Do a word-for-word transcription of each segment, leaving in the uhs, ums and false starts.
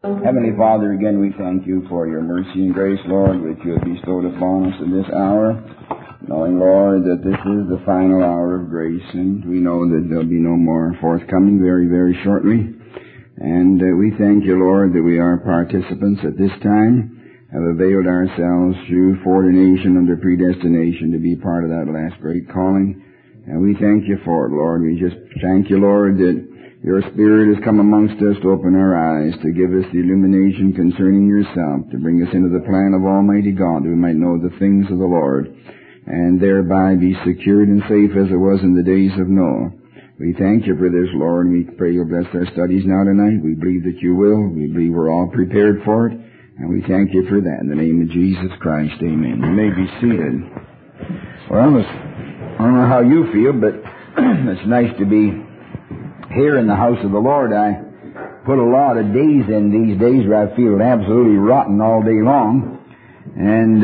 Heavenly Father, again we thank you for your mercy and grace, Lord, which you have bestowed upon us in this hour, knowing, Lord, that this is the final hour of grace, and we know that there'll be no more forthcoming very, very shortly. And uh, we thank you, Lord, that we are participants at this time, have availed ourselves through foreordination under predestination to be part of that last great calling. And we thank you for it, Lord. We just thank you, Lord, that your Spirit has come amongst us to open our eyes, to give us the illumination concerning yourself, to bring us into the plan of Almighty God, that we might know the things of the Lord, and thereby be secured and safe as it was in the days of Noah. We thank you for this, Lord, and we pray you'll bless our studies now tonight. We believe that you will. We believe we're all prepared for it, and we thank you for that. In the name of Jesus Christ, amen. You may be seated. Well, I don't know how you feel, but it's nice to be here in the house of the Lord. I put a lot of days in these days where I feel absolutely rotten all day long, and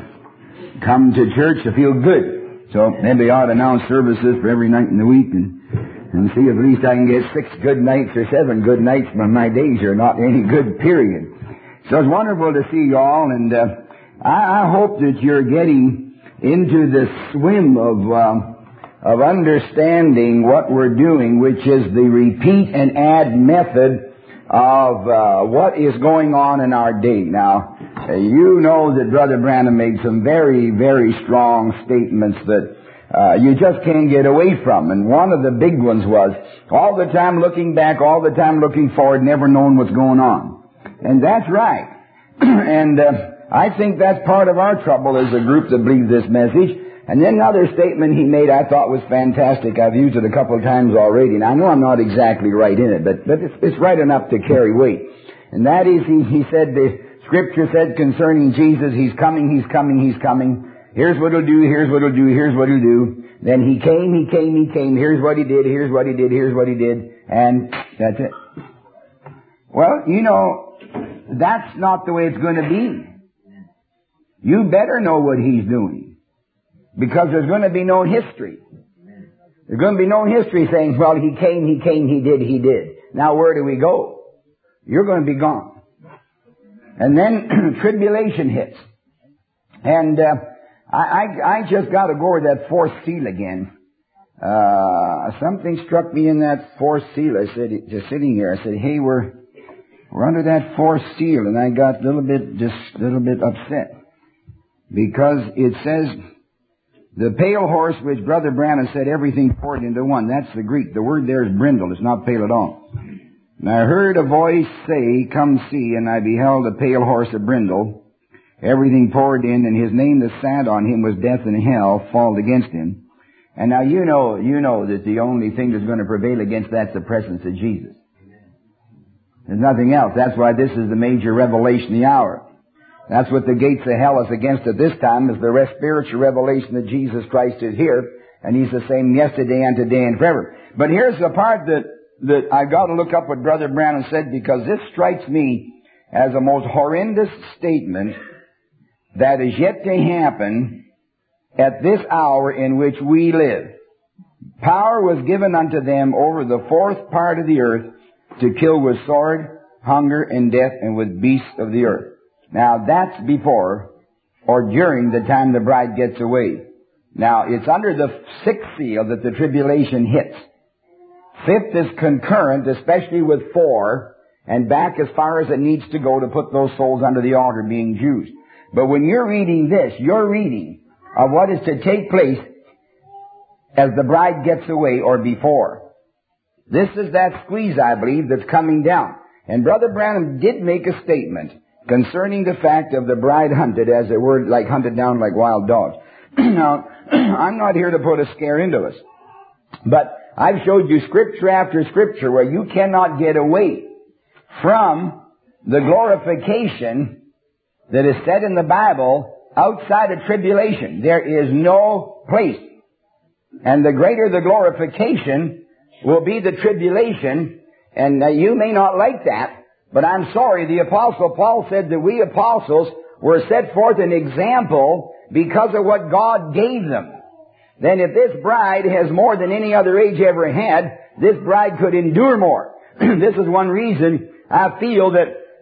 uh, come to church to feel good. So maybe I ought to announce services for every night in the week and, and see if at least I can get six good nights or seven good nights when my days are not any good, period. So it's wonderful to see you all, and uh, I, I hope that you're getting into the swim of uh, of understanding what we're doing, which is the repeat and add method of uh, what is going on in our day. Now, uh, you know that Brother Branham made some very, very strong statements that uh, you just can't get away from. And one of the big ones was, all the time looking back, all the time looking forward, never knowing what's going on. And that's right. and uh, I think that's part of our trouble as a group that believes this message. And then another statement he made I thought was fantastic. I've used it a couple of times already, and I know I'm not exactly right in it, but, but it's, it's right enough to carry weight. And that is, he, he said, the Scripture said concerning Jesus, He's coming, He's coming, He's coming. Here's what He'll do, here's what He'll do, here's what He'll do. Then He came, He came, He came. Here's what He did, here's what He did, here's what He did. And that's it. Well, you know, that's not the way it's going to be. You better know what He's doing. Because there's going to be no history. There's going to be no history saying, well, He came, He came, He did, He did. Now where do we go? You're going to be gone. And then tribulation hits. And uh, I, I, I just got to go over that fourth seal again. Uh, something struck me in that fourth seal. I said, just sitting here, I said, hey, we're, we're under that fourth seal. And I got a little bit, just a little bit upset. Because it says, the pale horse, which Brother Branham said everything poured into one. That's the Greek. The word there is brindle. It's not pale at all. And I heard a voice say, come see, and I beheld a pale horse of brindle. Everything poured in, and his name that sat on him was death and hell, falled against him. And now you know, you know that the only thing that's going to prevail against that's the presence of Jesus. There's nothing else. That's why this is the major revelation of the hour. That's what the gates of hell is against at this time, is the spiritual revelation that Jesus Christ is here, and He's the same yesterday and today and forever. But here's the part that, that I've got to look up what Brother Branham said, because this strikes me as a most horrendous statement that is yet to happen at this hour in which we live. Power was given unto them over the fourth part of the earth to kill with sword, hunger, and death, and with beasts of the earth. Now, that's before or during the time the bride gets away. Now, it's under the sixth seal that the tribulation hits. Fifth is concurrent, especially with four, and back as far as it needs to go to put those souls under the altar being Jews. But when you're reading this, you're reading of what is to take place as the bride gets away or before. This is that squeeze, I believe, that's coming down. And Brother Branham did make a statement concerning the fact of the bride hunted, as it were, like hunted down like wild dogs. Now, I'm not here to put a scare into us, but I've showed you scripture after scripture where you cannot get away from the glorification that is said in the Bible outside of tribulation. There is no place. And the greater the glorification will be the tribulation, and uh, you may not like that, but I'm sorry, the Apostle Paul said that we apostles were set forth an example because of what God gave them. Then if this bride has more than any other age ever had, this bride could endure more. This is one reason I feel that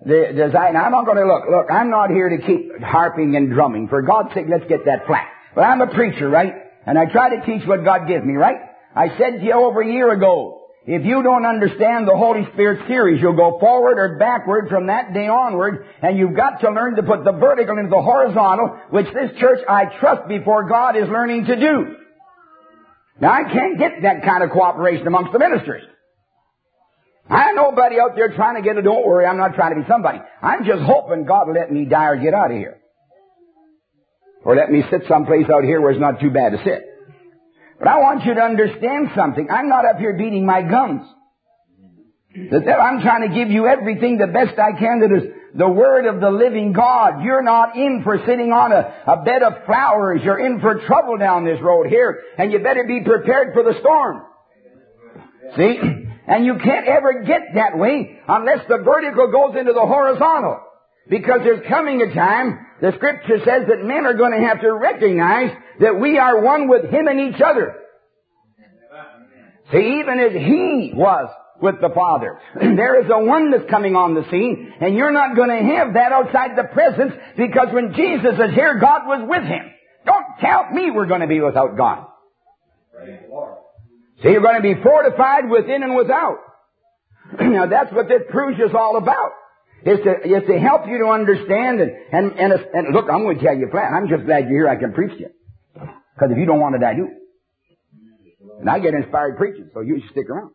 the design. I'm not going to look. Look, I'm not here to keep harping and drumming. For God's sake, let's get that flat. But I'm a preacher, right? And I try to teach what God gives me, right? I said to you over a year ago, if you don't understand the Holy Spirit series, you'll go forward or backward from that day onward, and you've got to learn to put the vertical into the horizontal, which this church, I trust before God, is learning to do. Now, I can't get that kind of cooperation amongst the ministers. I know nobody out there trying to get it. Don't worry, I'm not trying to be somebody. I'm just hoping God will let me die or get out of here. Or let me sit someplace out here where it's not too bad to sit. But I want you to understand something. I'm not up here beating my gums. I'm trying to give you everything the best I can that is the Word of the living God. You're not in for sitting on a, a bed of flowers. You're in for trouble down this road here. And you better be prepared for the storm. See? And you can't ever get that way unless the vertical goes into the horizontal. Because there's coming a time, the Scripture says that men are going to have to recognize that we are one with Him and each other. See, even as He was with the Father, there is a oneness coming on the scene, and you're not going to have that outside the presence, because when Jesus is here, God was with Him. Don't tell me we're going to be without God. See, you're going to be fortified within and without. Now, that's what this cruise is all about. Is to, is to help you to understand and, and, and, and look, I'm going to tell you flat, I'm just glad you're here I can preach to you. Because if you don't want it, I do. And I get inspired preaching, so you should stick around.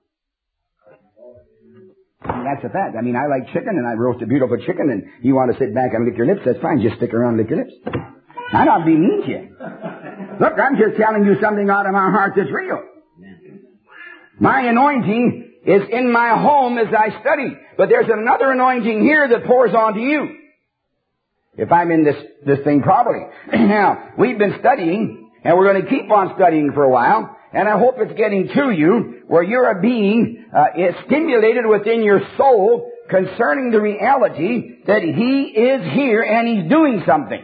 And that's a fact. I mean, I like chicken, and I roast a beautiful chicken, and you want to sit back and lick your lips, that's fine. Just stick around and lick your lips. I'm not being mean to you. Look, I'm just telling you something out of my heart that's real. My anointing is in my home as I study. But there's another anointing here that pours onto you. If I'm in this, this thing properly. Now, we've been studying, and we're going to keep on studying for a while, and I hope it's getting to you, where you're being uh, stimulated within your soul concerning the reality that He is here and He's doing something.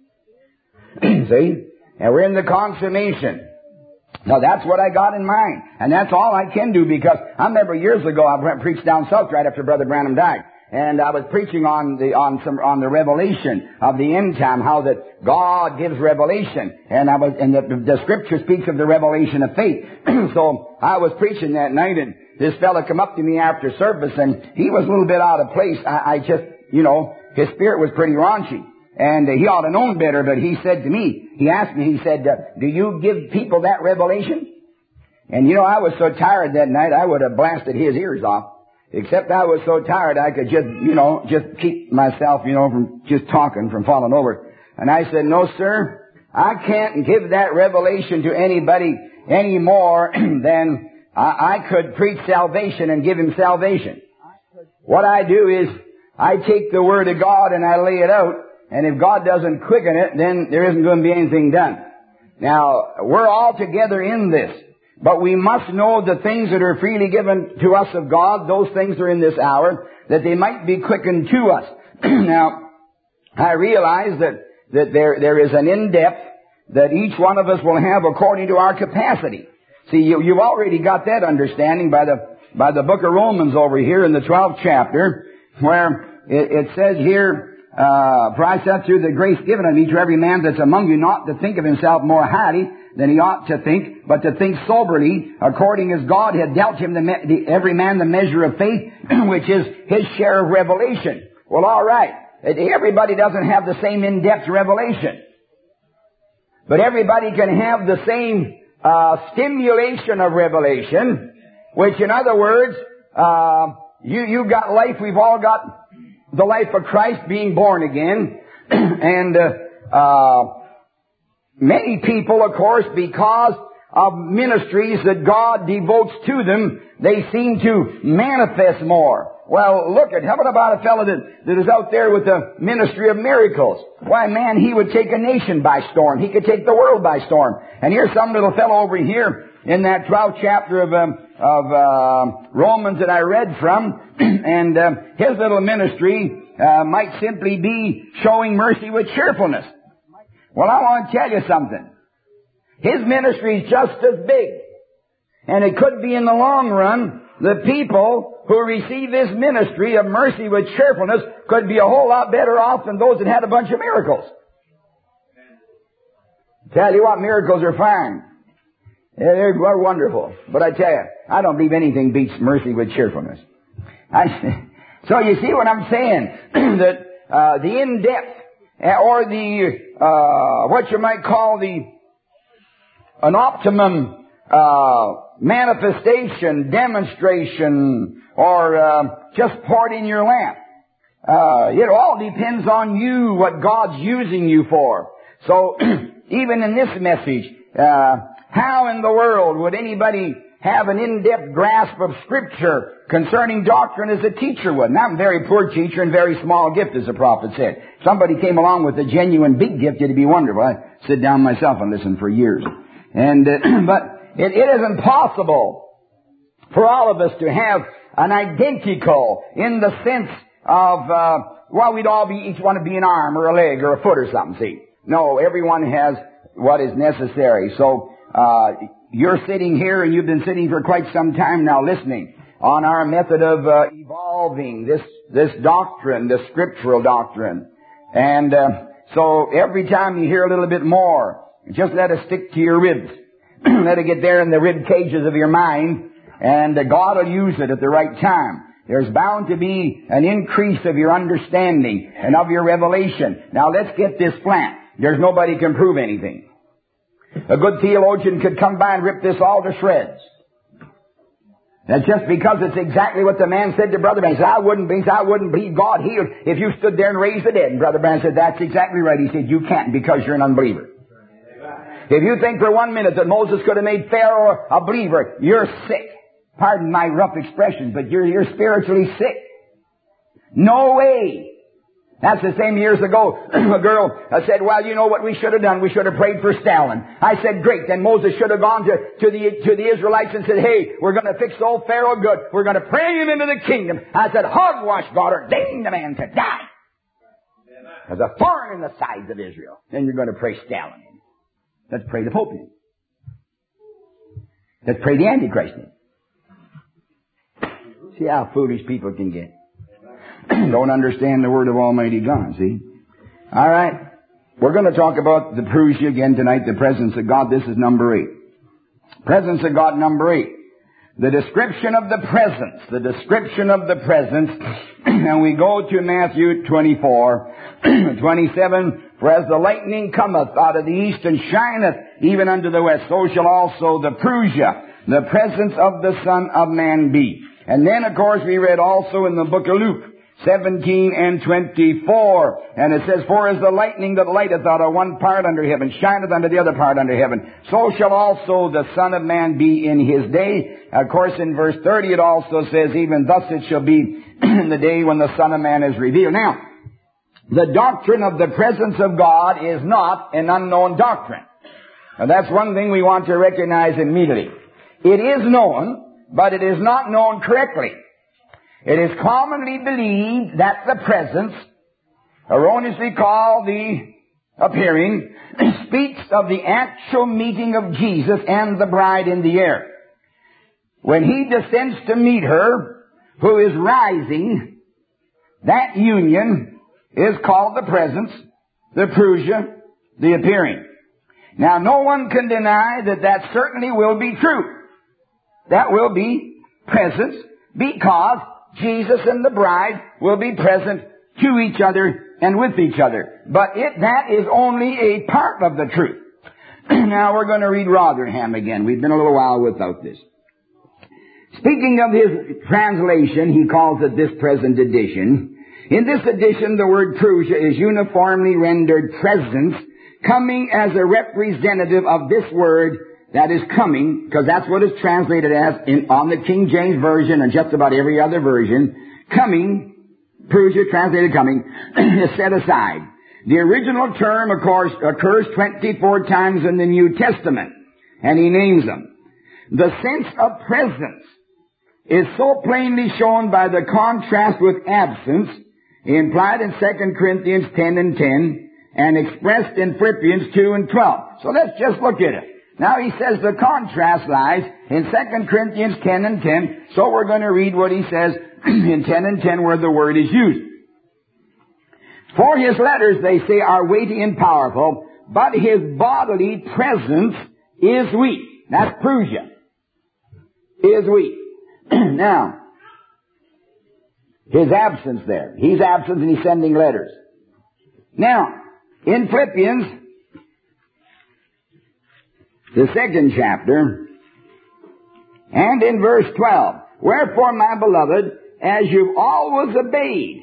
See? And we're in the consummation. Now, that's what I got in mind. And that's all I can do, because I remember years ago I went preached down south right after Brother Branham died. And I was preaching on the, on some, on the revelation of the end time, how that God gives revelation. And I was, and the, the Scripture speaks of the revelation of faith. So I was preaching that night, and this fella come up to me after service, and he was a little bit out of place. I, I just, you know, his spirit was pretty raunchy. And uh, he ought to known better, but he said to me, he asked me, he said, uh, do you give people that revelation? And you know, I was so tired that night, I would have blasted his ears off. Except I was so tired, I could just, you know, just keep myself, you know, from just talking, from falling over. And I said, no, sir, I can't give that revelation to anybody any more than I, I could preach salvation and give him salvation. What I do is, I take the Word of God and I lay it out. And if God doesn't quicken it, then there isn't going to be anything done. Now, we're all together in this. But we must know the things that are freely given to us of God, those things are in this hour, that they might be quickened to us. Now, I realize that, that there, there is an in-depth that each one of us will have according to our capacity. See, you, you've already got that understanding by the, by the book of Romans over here in the twelfth chapter, where it, it says here, Uh, for I said through the grace given unto me to every man that's among you not to think of himself more highly than he ought to think, but to think soberly, according as God had dealt him the, me- the, every man the measure of faith, which is his share of revelation. Well, all right. Everybody doesn't have the same in-depth revelation. But everybody can have the same uh, stimulation of revelation, which in other words, uh, you, you've got life, we've all got the life of Christ, being born again. and uh, uh, many people, of course, because of ministries that God devotes to them, they seem to manifest more. Well, look at, how about a fellow that, that is out there with the ministry of miracles? Why, man, he would take a nation by storm. He could take the world by storm. And here's some little fellow over here in that twelfth chapter of um, of uh, Romans that I read from, and uh, his little ministry uh, might simply be showing mercy with cheerfulness. Well, I want to tell you something. His ministry is just as big, and it could be in the long run the people who receive this ministry of mercy with cheerfulness could be a whole lot better off than those that had a bunch of miracles. Tell you what, miracles are fine. They're wonderful. But I tell you, I don't believe anything beats mercy with cheerfulness. I, so you see what I'm saying? that uh, the in-depth, or the, uh, what you might call the, an optimum uh, manifestation, demonstration, or uh, just poured in your lamp. Uh, it all depends on you, what God's using you for. So, even in this message, uh, how in the world would anybody have an in-depth grasp of Scripture concerning doctrine as a teacher would? And I'm a very poor teacher and very small gift, as the prophet said. Somebody came along with a genuine big gift, it'd be wonderful. I'd sit down myself and listen for years. And, uh, but it, it isn't possible for all of us to have an identical in the sense of, uh, well, we'd all be, each one to be an arm or a leg or a foot or something, see. No, everyone has what is necessary. So, uh, you're sitting here and you've been sitting for quite some time now listening on our method of, uh, evolving this, this doctrine, this scriptural doctrine. And, uh, so every time you hear a little bit more, just let it stick to your ribs. Let it get there in the rib cages of your mind, and uh, God will use it at the right time. There's bound to be an increase of your understanding and of your revelation. Now let's get this flat. There's nobody can prove anything. A good theologian could come by and rip this all to shreds. That's just because it's exactly what the man said to Brother Branham. He said, I wouldn't believe, I wouldn't believe God healed if you stood there and raised the dead. And Brother Branham said, that's exactly right. He said, you can't because you're an unbeliever. If you think for one minute that Moses could have made Pharaoh a believer, you're sick. Pardon my rough expression, but you're, you're spiritually sick. No way. That's the same years ago. A girl said, well, you know what we should have done? We should have prayed for Stalin. I said, great. Then Moses should have gone to, to the, to the Israelites and said, hey, we're going to fix old Pharaoh good. We're going to pray him into the kingdom. I said, hogwash, God ordained the man to die. There's a thorn in the sides of Israel. Then you're going to pray Stalin in. Let's pray the Pope in. Let's pray the Antichrist in. See how foolish people can get. Don't understand the Word of Almighty God, see? All right. We're going to talk about the Parousia again tonight, the presence of God. This is number eight. Presence of God, number eight. The description of the presence. The description of the presence. And we go to Matthew twenty-four, twenty-seven. For as the lightning cometh out of the east and shineth even unto the west, so shall also the Parousia, the presence of the Son of Man be. And then, of course, we read also in the book of Luke, seventeen and twenty-four. And it says, for as the lightning that lighteth out of one part under heaven, shineth unto the other part under heaven, so shall also the Son of Man be in his day. Of course, in verse thirty it also says, even thus it shall be in the day when the Son of Man is revealed. Now, the doctrine of the presence of God is not an unknown doctrine. Now, that's one thing we want to recognize immediately. It is known, but it is not known correctly. It is commonly believed that the presence, erroneously called the appearing, speaks of the actual meeting of Jesus and the bride in the air. When he descends to meet her, who is rising, that union is called the presence, the Parousia, the appearing. Now, no one can deny that that certainly will be true. That will be presence because Jesus and the bride will be present to each other and with each other. But it, that is only a part of the truth. Now we're going to read Rotherham again. We've been a little while without this. Speaking of his translation, he calls it this present edition. In this edition, the word Parousia is uniformly rendered presence, coming as a representative of this word that is coming, because that's what it's translated as in, on the King James Version and just about every other version. Coming, Parousia translated coming, is set aside. The original term, of course, occurs twenty-four times in the New Testament, and he names them. The sense of presence is so plainly shown by the contrast with absence, implied in Second Corinthians ten and ten, and expressed in Philippians two and twelve. So let's just look at it. Now he says the contrast lies in Second Corinthians ten and ten, so we're going to read what he says in ten and ten where the word is used. For his letters, they say, are weighty and powerful, but his bodily presence is weak. That's Prusia. Is weak. Now, his absence there. He's absent and he's sending letters. Now, in Philippians, the second chapter, and in verse twelve, wherefore, my beloved, as you've always obeyed,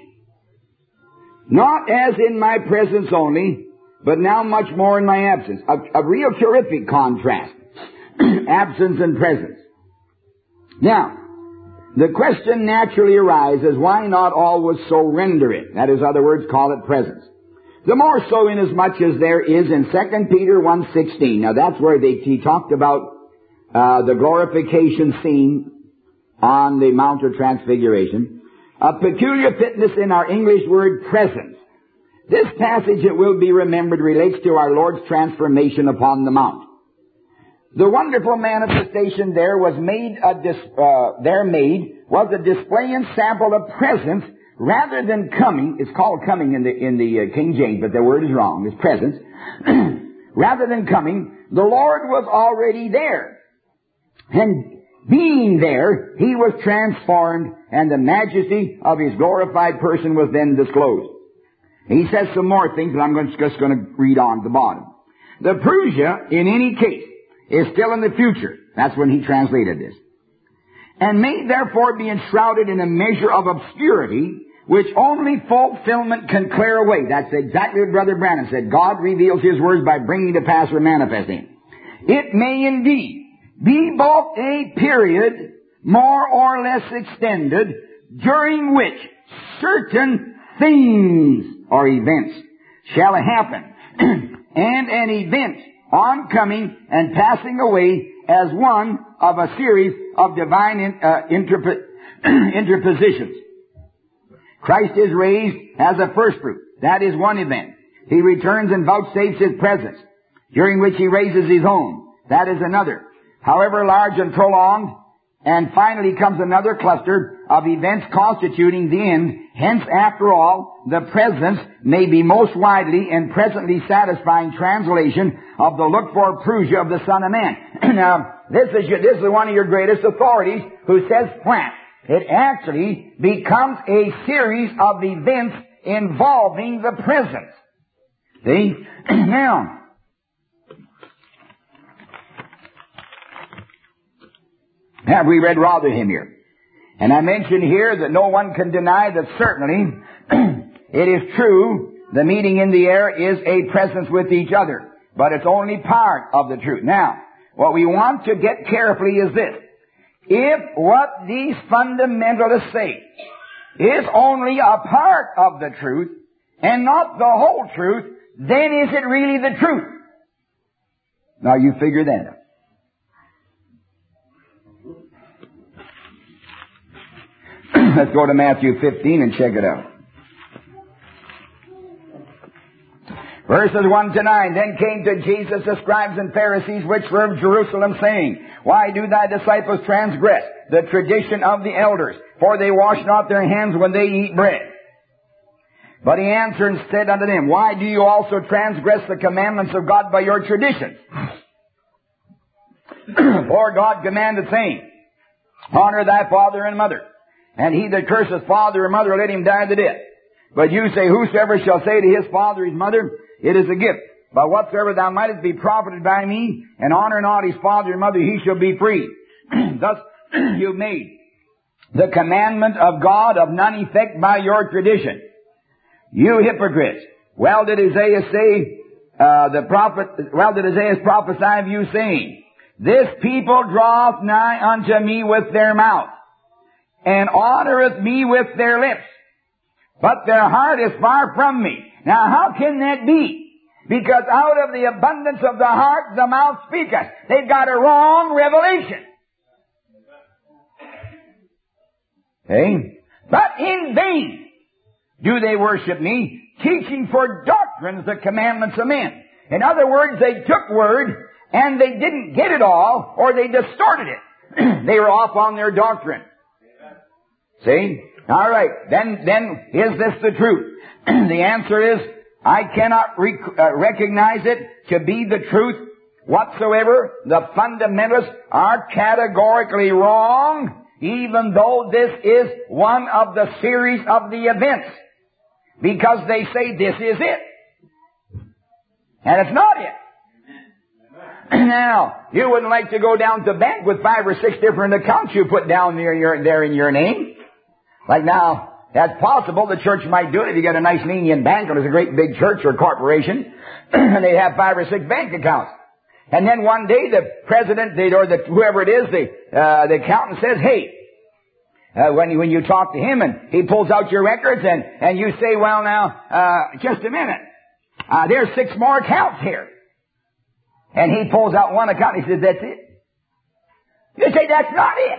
not as in my presence only, but now much more in my absence. A, a real terrific contrast. Absence and presence. Now, the question naturally arises, why not always so render it? That is, other words, call it presence. The more so inasmuch as there is in Second Peter one sixteen. Now that's where they, he talked about uh, the glorification scene on the Mount of Transfiguration. A peculiar fitness in our English word presence. This passage, it will be remembered, relates to our Lord's transformation upon the Mount. The wonderful manifestation there was made a dis, uh, there made was a display and sample of presence rather than coming. It's called coming in the in the uh, King James, but the word is wrong. It's presence. Rather than coming, the Lord was already there, and being there, he was transformed, and the majesty of his glorified person was then disclosed. He says some more things, but I'm just going to read on at the bottom. The Prusia, in any case, is still in the future. That's when he translated this. And may therefore be enshrouded in a measure of obscurity, which only fulfillment can clear away. That's exactly what Brother Branham said. God reveals his words by bringing to pass or manifesting. It may indeed be both a period more or less extended, during which certain things or events shall happen, and an event oncoming and passing away as one of a series of divine in, uh, interp- interpositions. Christ is raised as a first fruit. That is one event. He returns and vouchsafes his presence, during which he raises his own. That is another. However large and prolonged, and finally comes another cluster of events constituting the end. Hence, after all, the presence may be most widely and presently satisfying translation of the looked-for Prusia of the Son of Man. Now, this is, your, this is one of your greatest authorities who says flat. It actually becomes a series of events involving the presence. See? Now, have we read Rotherham here? And I mentioned here that no one can deny that certainly it is true the meeting in the air is a presence with each other. But it's only part of the truth. Now, what we want to get carefully is this. If what these fundamentalists say is only a part of the truth and not the whole truth, then is it really the truth? Now you figure that out. Let's go to Matthew fifteen and check it out. Verses one to nine. Then came to Jesus the scribes and Pharisees which were of Jerusalem, saying, Why do thy disciples transgress the tradition of the elders? For they wash not their hands when they eat bread. But he answered and said unto them, Why do you also transgress the commandments of God by your traditions? For God commanded, saying, Honor thy father and mother. And he that curseth father or mother, let him die the death. But you say, Whosoever shall say to his father or his mother, It is a gift. But whatsoever thou mightest be profited by me, and honor not his father or mother, he shall be free. Thus you made the commandment of God of none effect by your tradition. You hypocrites! Well did Isaiah say, uh, the prophet, well did Isaiah prophesy of you, saying, This people draweth nigh unto me with their mouth, and honoreth me with their lips, but their heart is far from me. Now how can that be? Because out of the abundance of the heart, the mouth speaketh. They've got a wrong revelation. Okay? But in vain do they worship me, teaching for doctrines the commandments of men. In other words, they took word and they didn't get it all, or they distorted it. They were off on their doctrine. See? All right. Then, then, is this the truth? The answer is, I cannot rec- uh, recognize it to be the truth whatsoever. The fundamentalists are categorically wrong, even though this is one of the series of the events, because they say this is it. And it's not it. Now, you wouldn't like to go down to the bank with five or six different accounts you put down there, your, there in your name. Like now, that's possible. The church might do it if you get a nice lenient bank or it's a great big church or corporation, and they have five or six bank accounts. And then one day the president, they, or the, whoever it is, the, uh, the accountant says, hey, uh, when, you, when you talk to him and he pulls out your records and, and you say, well now, uh, just a minute, uh, there's six more accounts here. And he pulls out one account and he says, that's it. You say, that's not it.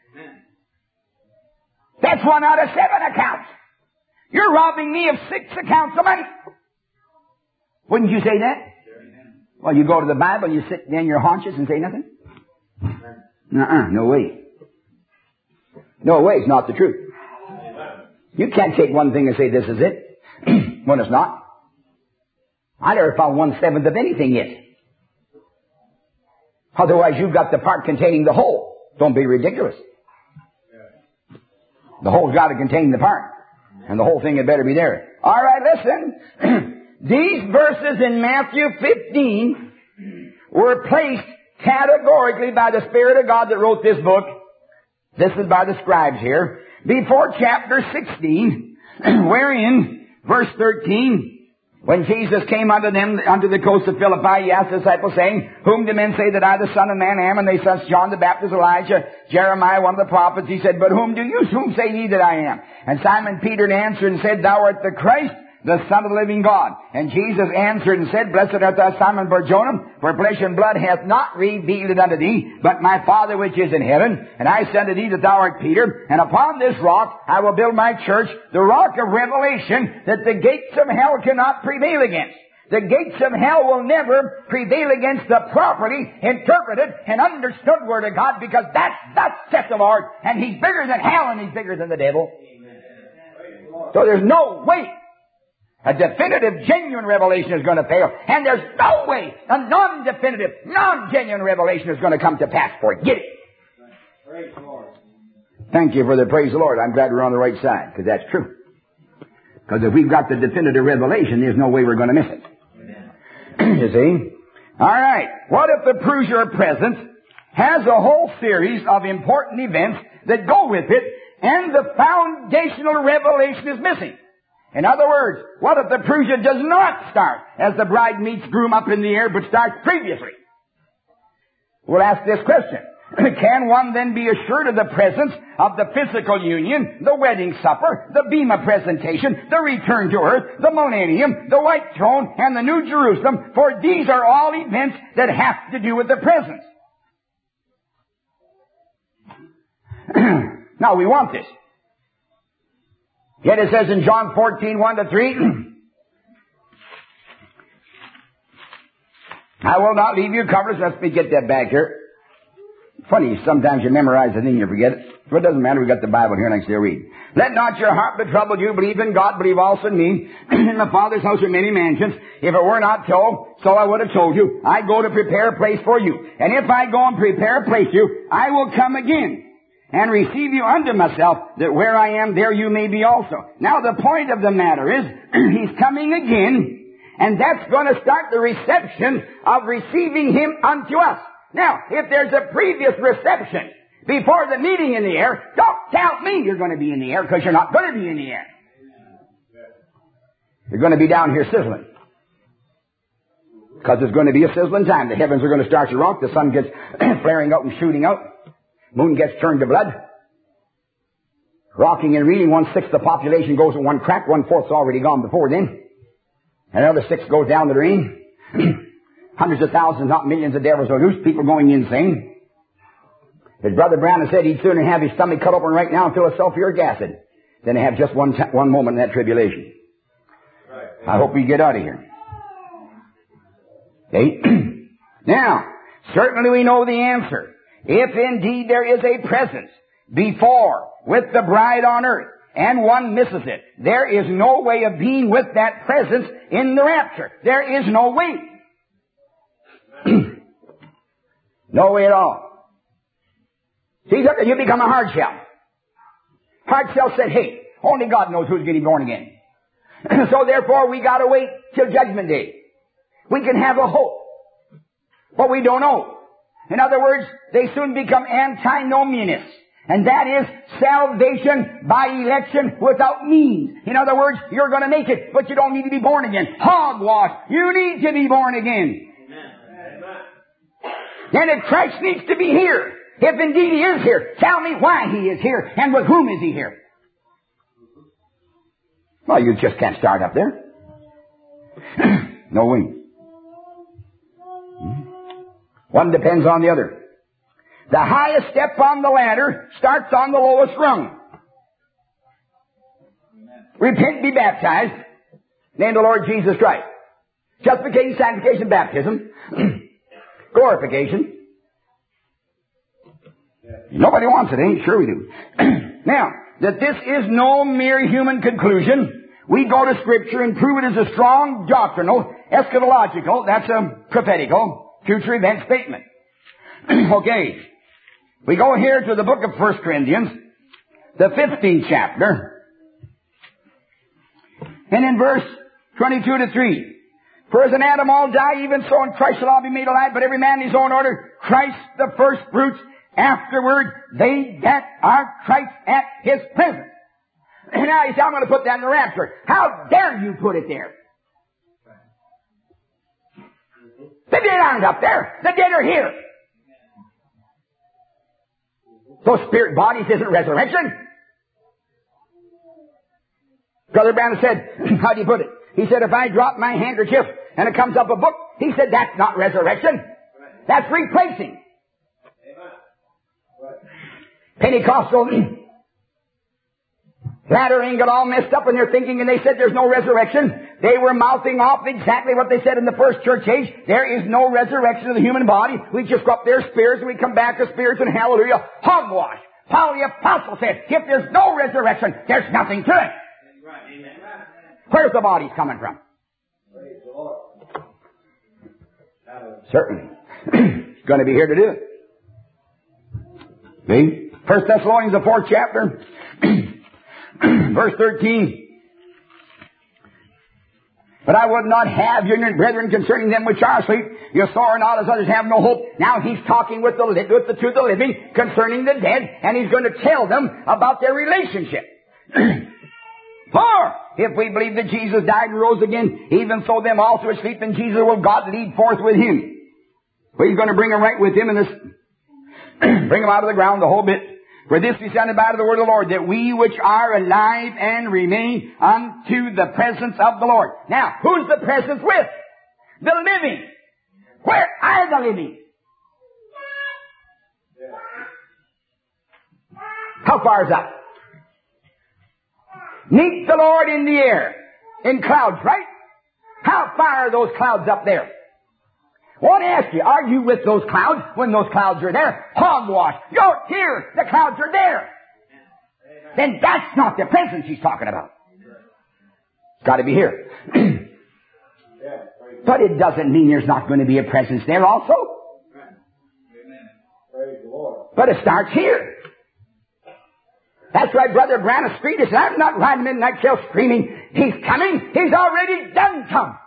That's one out of seven accounts. You're robbing me of six accounts of money. Wouldn't you say that? Well, you go to the Bible, you sit in your haunches and say nothing? Uh-uh, no way. No way, it's not the truth. You can't take one thing and say this is it, when it's not. I never found one-seventh of anything yet. Otherwise, you've got the part containing the whole. Don't be ridiculous. The whole's got to contain the part. And the whole thing had better be there. All right, listen. These verses in Matthew fifteen were placed categorically by the Spirit of God that wrote this book. This is by the scribes here. Before chapter sixteen, wherein, verse thirteen, when Jesus came unto them, unto the coast of Philippi, he asked the disciples, saying, whom do men say that I, the Son of Man, am? And they said, John the Baptist, Elijah, Jeremiah, one of the prophets. He said, but whom do you, whom say ye that I am? And Simon Peter answered and said, thou art the Christ, the Son of the living God. And Jesus answered and said, blessed art thou, Simon Bar-Jonah, for flesh and blood hath not revealed it unto thee, but my Father which is in heaven. And I say unto thee that thou art Peter, and upon this rock I will build my church, the rock of revelation, that the gates of hell cannot prevail against. The gates of hell will never prevail against the properly interpreted and understood Word of God, because that's, that's saith the Lord, and He's bigger than hell and He's bigger than the devil. So there's no way a definitive, genuine revelation is going to fail. And there's no way a non-definitive, non-genuine revelation is going to come to pass. Forget it. Praise the Lord. Thank you for the praise the Lord. I'm glad we're on the right side, because that's true. Because if we've got the definitive revelation, there's no way we're going to miss it. You see? All right. What if the Prussian presence has a whole series of important events that go with it, and the foundational revelation is missing? In other words, what if the Prussian does not start as the bride meets groom up in the air, but starts previously? We'll ask this question. Can one then be assured of the presence of the physical union, the wedding supper, the bema presentation, the return to earth, the millennium, the white throne, and the new Jerusalem? For these are all events that have to do with the presence. Now, we want this. Yet it says in John fourteen, one to three, I will not leave you comfortless. Let me get that back here. Funny, sometimes you memorize it and you forget it. So it doesn't matter. We've got the Bible here next to you. Read. Let not your heart be troubled. You believe in God, believe also in me. In the Father's house are many mansions. If it were not so, so I would have told you. I go to prepare a place for you. And if I go and prepare a place for you, I will come again and receive you unto myself, that where I am, there you may be also. Now the point of the matter is, He's coming again, and that's going to start the reception of receiving Him unto us. Now, if there's a previous reception before the meeting in the air, don't tell me you're going to be in the air, because you're not going to be in the air. You're going to be down here sizzling. Because there's going to be a sizzling time. The heavens are going to start to rock. The sun gets flaring out and shooting out. Moon gets turned to blood. Rocking and reading, one-sixth of the population goes in one crack. One-fourth's already gone before then. And another sixth goes down the drain. Hundreds of thousands, not millions of devils are loose. People going insane. His brother Branham said he'd sooner have his stomach cut open right now and fill with sulfuric acid than to have just one, t- one moment in that tribulation. I hope we get out of here. Okay? Now, Certainly we know the answer. If indeed there is a presence before with the bride on earth, and one misses it, there is no way of being with that presence in the rapture. There is no way. No way at all. See, look, you become a hard shell. Hard shell said, hey, only God knows who's getting born again. So therefore we gotta wait till Judgment Day. We can have a hope, but we don't know. In other words, they soon become antinomianists. And that is salvation by election without means. In other words, you're going to make it, but you don't need to be born again. Hogwash. You need to be born again. Amen. And if Christ needs to be here, if indeed He is here, tell me why He is here and with whom is He here. Well, you just can't start up there. No way. One depends on the other. The highest step on the ladder starts on the lowest rung. Repent, be baptized. Name the Lord Jesus Christ. Justification, sanctification, baptism. Glorification. Nobody wants it, eh? Sure we do. Now, that this is no mere human conclusion, we go to Scripture and prove it as a strong doctrinal, eschatological, that's a prophetical, future event statement. Okay. We go here to the book of First Corinthians, the fifteenth chapter, and in verse twenty-two to three, for as in Adam all die, even so in Christ shall all be made alive, but every man in his own order, Christ the first fruits, afterward they that are Christ at His presence. And now you say, I'm going to put that in the rapture. How dare you put it there? The dead aren't up there. The dead are here. Those spirit bodies isn't resurrection. Brother Branham said, how do you put it? He said, if I drop my handkerchief and it comes up a book, he said, that's not resurrection. That's replacing. Pentecostal laddering got all messed up in their thinking, and they said there's no resurrection. They were mouthing off exactly what they said in the first church age. There is no resurrection of the human body. We just go up there spirits and we come back as spirits, and hallelujah, hogwash. Paul the Apostle said, if there's no resurrection, there's nothing to it. Where's the bodies coming from? Certainly. It's going to be here to do it. See? First Thessalonians, the fourth chapter, verse thirteen. But I would not have you, brethren, concerning them which are asleep. You sorrow not as others have no hope. Now he's talking with the, with the to the living concerning the dead, and he's going to tell them about their relationship. For if we believe that Jesus died and rose again, even so them also asleep in Jesus will God lead forth with Him. Well, He's going to bring them right with Him in this, bring them out of the ground, the whole bit. For this we stand about of the word of the Lord, that we which are alive and remain unto the presence of the Lord. Now, who's the presence with? The living. Where are the living? How far is up? Meet the Lord in the air, in clouds, right? How far are those clouds up there? I want to ask you, are you with those clouds when those clouds are there? Hogwash. You're here. The clouds are there. Then that's not the presence he's talking about. It's got to be here. But it doesn't mean there's not going to be a presence there also. But it starts here. That's why Brother Branham Street said, I'm not riding midnight trail screaming, He's coming. He's already done come.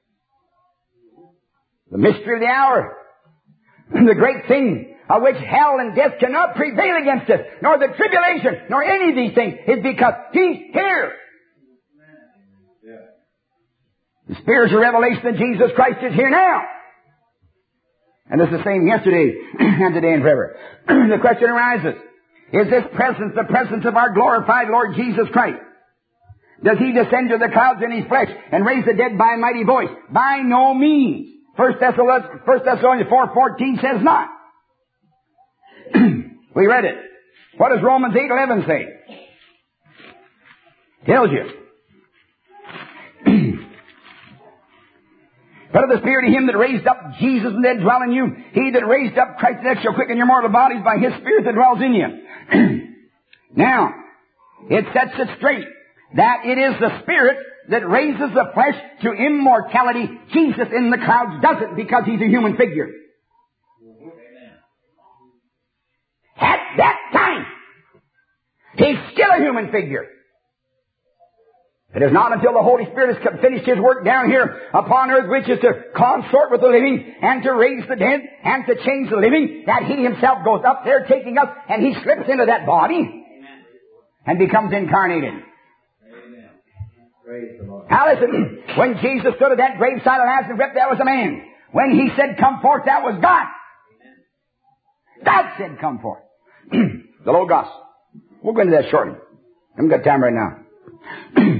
The mystery of the hour. The great thing of which hell and death cannot prevail against us, nor the tribulation, nor any of these things, is because He's here. The spiritual revelation of Jesus Christ is here now. And it's the same yesterday and today and forever. The question arises, is this presence the presence of our glorified Lord Jesus Christ? Does He descend to the clouds in His flesh and raise the dead by a mighty voice? By no means. First Thessalonians four fourteen says not. We read it. What does Romans eight eleven say? Tells you. But of the Spirit of Him that raised up Jesus and that dwell in you, He that raised up Christ that shall quicken your mortal bodies by His Spirit that dwells in you. Now, it sets it straight that it is the Spirit that raises the flesh to immortality. Jesus in the clouds does it because He's a human figure. At that time, He's still a human figure. It is not until the Holy Spirit has finished His work down here upon earth, which is to consort with the living and to raise the dead and to change the living, that He Himself goes up there taking us and He slips into that body. Amen. And becomes incarnated. Amen. Praise the Lord. Now listen, when Jesus stood at that graveside of Nazareth, that was a man. When He said, come forth, that was God. Amen. God said, come forth. The Logos. We'll go into that shortly. I haven't got time right now.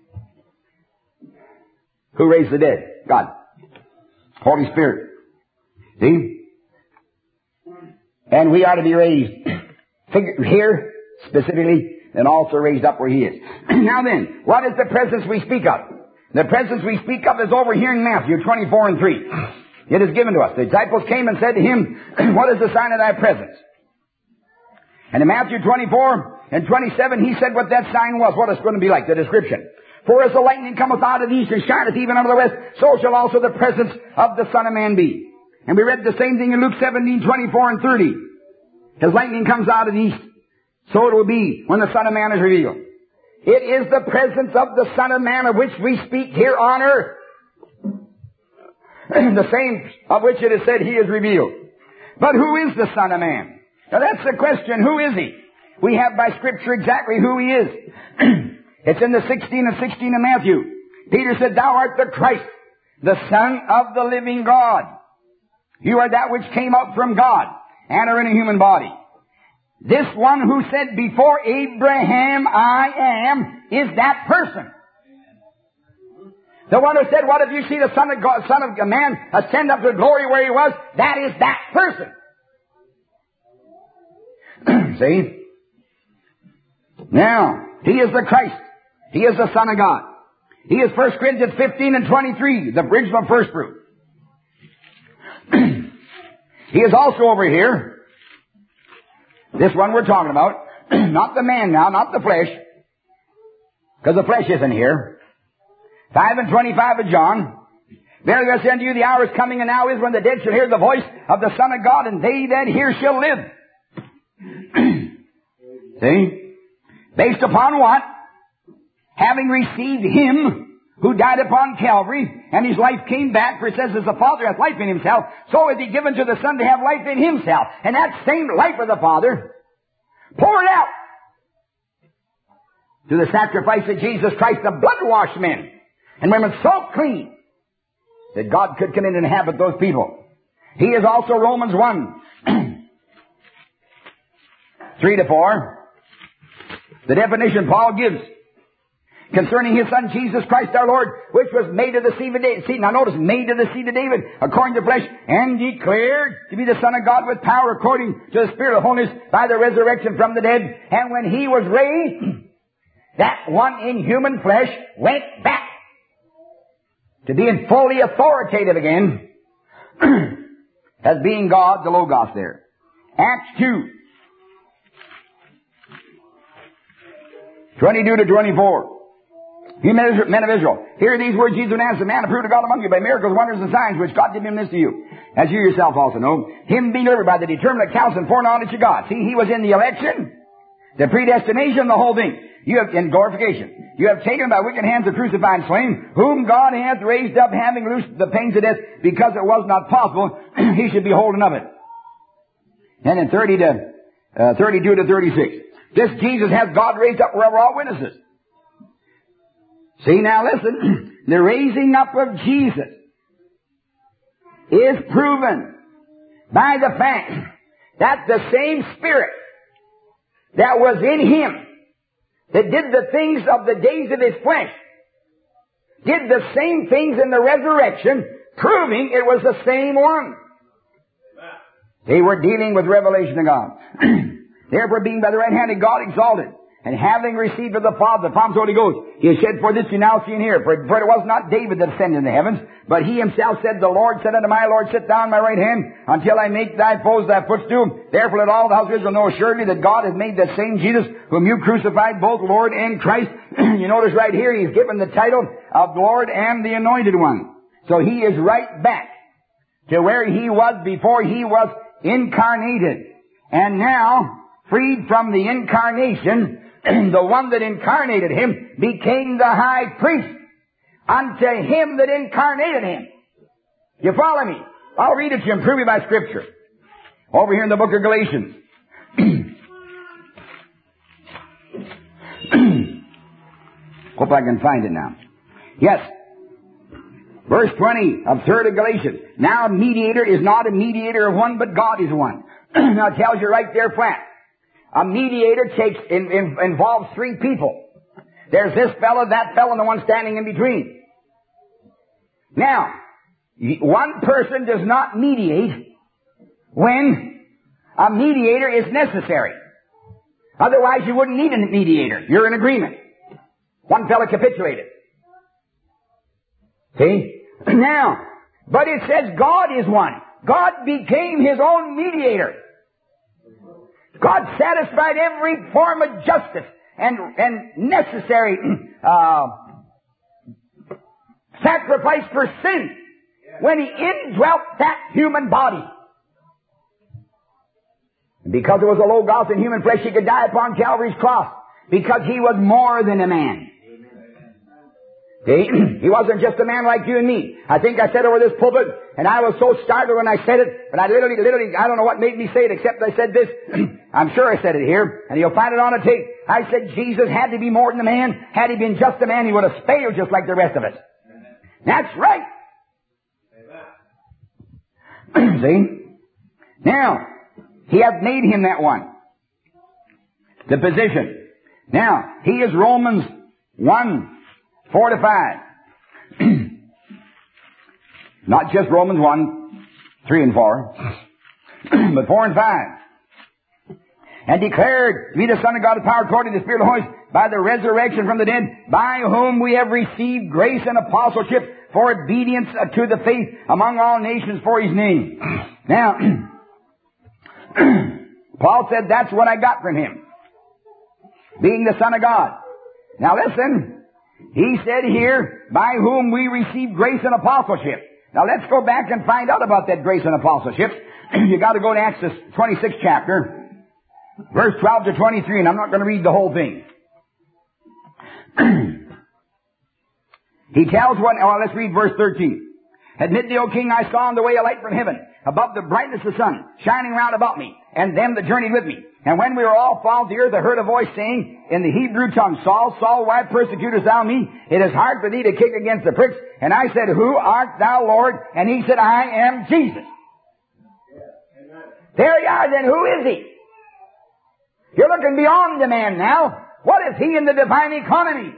Who raised the dead? God. Holy Spirit. See? And we are to be raised here, specifically, and also raised up where He is. Now then, what is the presence we speak of? The presence we speak of is over here in Matthew twenty-four and three. It is given to us. The disciples came and said to Him, what is the sign of Thy presence? And in Matthew twenty-four and twenty-seven, He said what that sign was, what it's going to be like, the description. For as the lightning cometh out of the east and shineth even unto the west, so shall also the presence of the Son of Man be. And we read the same thing in Luke seventeen, twenty-four and thirty. As lightning comes out of the east, so it will be when the Son of Man is revealed. It is the presence of the Son of Man of which we speak here on earth. The same of which it is said He is revealed. But who is the Son of Man? Now that's the question. Who is He? We have by Scripture exactly who He is. It's in the sixteen and sixteen of Matthew. Peter said, Thou art the Christ, the Son of the living God. You are that which came out from God and are in a human body. This one who said, Before Abraham I am, is that person. The one who said, What if you see the Son of God, Son of Man ascend up to glory where He was? That is that person. See? Now, He is the Christ. He is the Son of God. He is First Corinthians fifteen and twenty-three, the original first fruit. He is also over here. This one we're talking about. Not the man now, not the flesh. Because the flesh isn't here. five and twenty-five of John. Verily I say unto you, the hour is coming and now is when the dead shall hear the voice of the Son of God, and they that hear shall live. See? Based upon what? Having received Him who died upon Calvary, and His life came back, for it says, as the Father hath life in Himself, so is He given to the Son to have life in Himself. And that same life of the Father poured out to the sacrifice of Jesus Christ, the blood-washed men and women so clean that God could come in and inhabit those people. He is also Romans one, three to four. The definition Paul gives concerning His Son Jesus Christ our Lord, which was made of the seed of David. See, now notice, made of the seed of David, according to flesh, and declared to be the Son of God with power according to the Spirit of holiness by the resurrection from the dead. And when He was raised, that one in human flesh went back to being fully authoritative again as being God, the Logos there. Acts two, twenty-two to twenty-four. You men of Israel, hear these words, Jesus of Nazareth, man approved of God among you by miracles, wonders, and signs, which God did in this to you, as you yourself also know. Him being delivered by the determinate counsel and foreknowledge of God. See, He was in the election, the predestination, the whole thing. You have, in glorification, you have taken by wicked hands the crucified slain, whom God hath raised up, having loosed the pains of death, because it was not possible He should be holding of it. And in thirty to, uh, thirty-two to thirty-six. This Jesus hath God raised up wherever all witnesses. See, now listen, the raising up of Jesus is proven by the fact that the same Spirit that was in Him, that did the things of the days of His flesh, did the same things in the resurrection, proving it was the same one. They were dealing with revelation of God. Therefore, being by the right hand of God exalted, And having received of the Father the promised Holy Ghost, He has shed forth this you now see and hear. For, for it was not David that ascended in the heavens, but He Himself said, the Lord said unto my Lord, sit down on my right hand, until I make thy foes thy footstool. Therefore let all the house of Israel know assuredly that God has made that same Jesus, whom you crucified, both Lord and Christ. You notice right here, He's given the title of Lord and the Anointed One. So He is right back to where He was before He was incarnated. And now, freed from the incarnation, the one that incarnated Him became the high priest unto Him that incarnated Him. You follow me? I'll read it to you and prove it by Scripture. Over here in the book of Galatians. Hope I can find it now. Yes. Verse twenty of third of Galatians. Now a mediator is not a mediator of one, but God is one. Now it tells you right there flat. A mediator takes in, in, involves three people. There's this fellow, that fellow, and the one standing in between. Now, one person does not mediate when a mediator is necessary. Otherwise, you wouldn't need a mediator. You're in agreement. One fellow capitulated. See? Now, but it says God is one. God became His own mediator. God satisfied every form of justice and, and necessary uh, sacrifice for sin when He indwelt that human body. And because it was a Logos in human flesh, He could die upon Calvary's cross because He was more than a man. See? He wasn't just a man like you and me. I think I said over this pulpit, and I was so startled when I said it, but I literally, literally, I don't know what made me say it except I said this. I'm sure I said it here, and you'll find it on a tape. I said Jesus had to be more than a man. Had He been just a man, He would have failed just like the rest of us. That's right. See? Now, He hath made Him that one. The position. Now, He is Romans one. Four to five. Not just Romans one, three and four, but four and five. And declared to be the Son of God with power according to the Spirit of holiness by the resurrection from the dead, by whom we have received grace and apostleship for obedience to the faith among all nations for His name. Now, Paul said that's what I got from Him. Being the Son of God. Now listen. He said here, by whom we receive grace and apostleship. Now let's go back and find out about that grace and apostleship. You got to go to Acts twenty-sixth chapter, verse twelve to twenty-three, and I'm not going to read the whole thing. He tells one, oh, let's read verse thirteen. At midday, O king, I saw on the way a light from heaven, above the brightness of the sun, shining round about me, and them that journeyed with me. And when we were all fallen to the earth, I heard a voice saying in the Hebrew tongue, Saul, Saul, why persecutest thou me? It is hard for thee to kick against the pricks. And I said, Who art thou, Lord? And he said, I am Jesus. Yeah. There you are, then who is He? You're looking beyond the man now. What is He in the divine economy?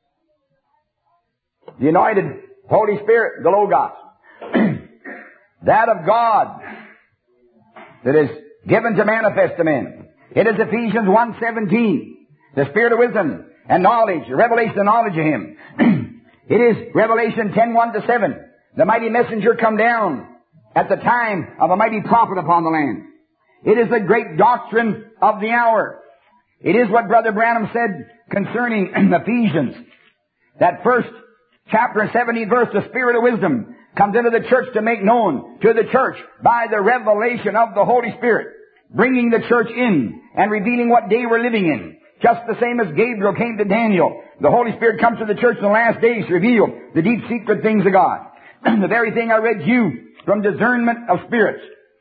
The anointed Holy Spirit, the Logos. That of God that is given to manifest to men. It is Ephesians one seventeen. The Spirit of wisdom and knowledge, the revelation and knowledge of Him. It is Revelation ten one to seven. The mighty messenger come down at the time of a mighty prophet upon the land. It is the great doctrine of the hour. It is what Brother Branham said concerning Ephesians. That first chapter and seventeenth verse, the Spirit of wisdom comes into the church to make known to the church by the revelation of the Holy Spirit, bringing the church in and revealing what day we're living in. Just the same as Gabriel came to Daniel, the Holy Spirit comes to the church in the last days to reveal the deep secret things of God. The very thing I read to you from discernment of spirits.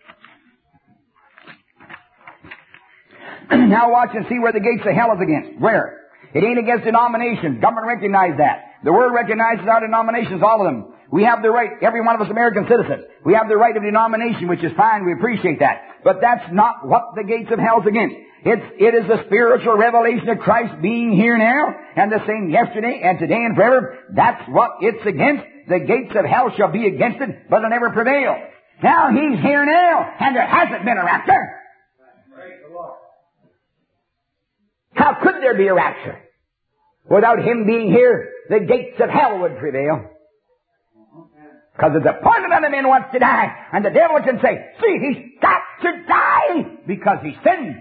Now watch and see where the gates of hell is against. Where? It ain't against denominations. Government recognize that. The world recognizes our denominations, all of them. We have the right, every one of us American citizens, we have the right of denomination, which is fine, we appreciate that. But that's not what the gates of hell is against. It's, it is the spiritual revelation of Christ being here now, and the same yesterday and today and forever. That's what it's against. The gates of hell shall be against it, but it'll never prevail. Now He's here now, and there hasn't been a rapture. How could there be a rapture? Without Him being here, the gates of hell would prevail. Because it's appointed unto men once to die. And the devil can say, see, he's got to die because he sinned.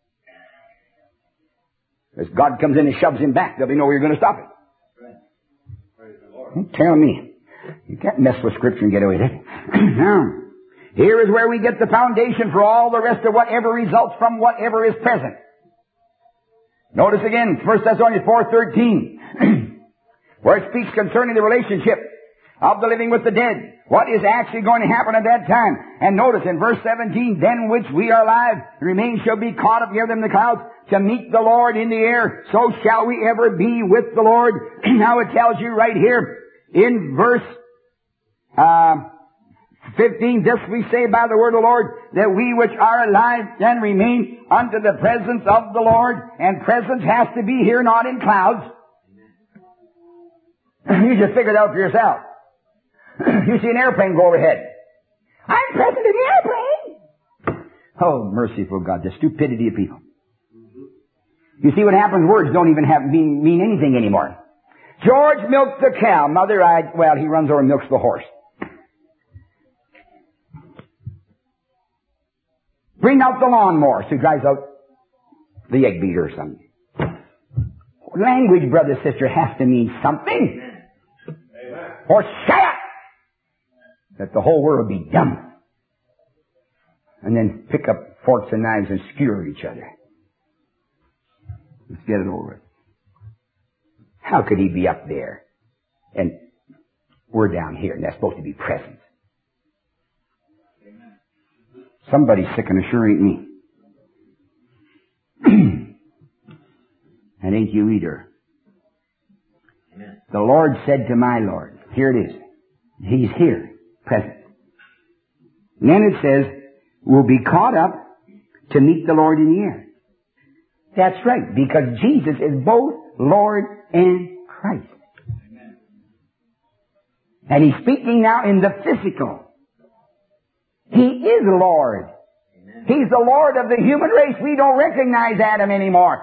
As God comes in and shoves him back, there'll be nowhere you're going to stop it. Don't tell me. You can't mess with Scripture and get away with it. Now, here is where we get the foundation for all the rest of whatever results from whatever is present. Notice again, First Thessalonians four thirteen, where it speaks concerning the relationship of the living with the dead. What is actually going to happen at that time? And notice in verse seventeen, then which we are alive, remain shall be caught up together in the clouds to meet the Lord in the air. So shall we ever be with the Lord. Now it tells you right here in verse uh, fifteen, this we say by the word of the Lord, that we which are alive and remain unto the presence of the Lord. And presence has to be here, not in clouds. You just figure it out for yourself. You see an airplane go overhead. I'm present in the airplane. Oh, merciful God, the stupidity of people. You see what happens? Words don't even have mean, mean anything anymore. George milked the cow. Mother, I, well, he runs over and milks the horse. Bring out the lawnmower. So he drives out the egg beater or something. Language, brother, sister, has to mean something. Amen. Or shut up! That the whole world be dumb. And then pick up forks and knives and skewer each other. Let's get it over with. How could he be up there? And we're down here, and that's supposed to be present. Somebody's sick and it sure ain't me. And ain't you either. Amen. The Lord said to my Lord, here it is. He's here, present. And then it says, we'll be caught up to meet the Lord in the air. That's right, because Jesus is both Lord and Christ. Amen. And He's speaking now in the physical. He is Lord. Amen. He's the Lord of the human race. We don't recognize Adam anymore.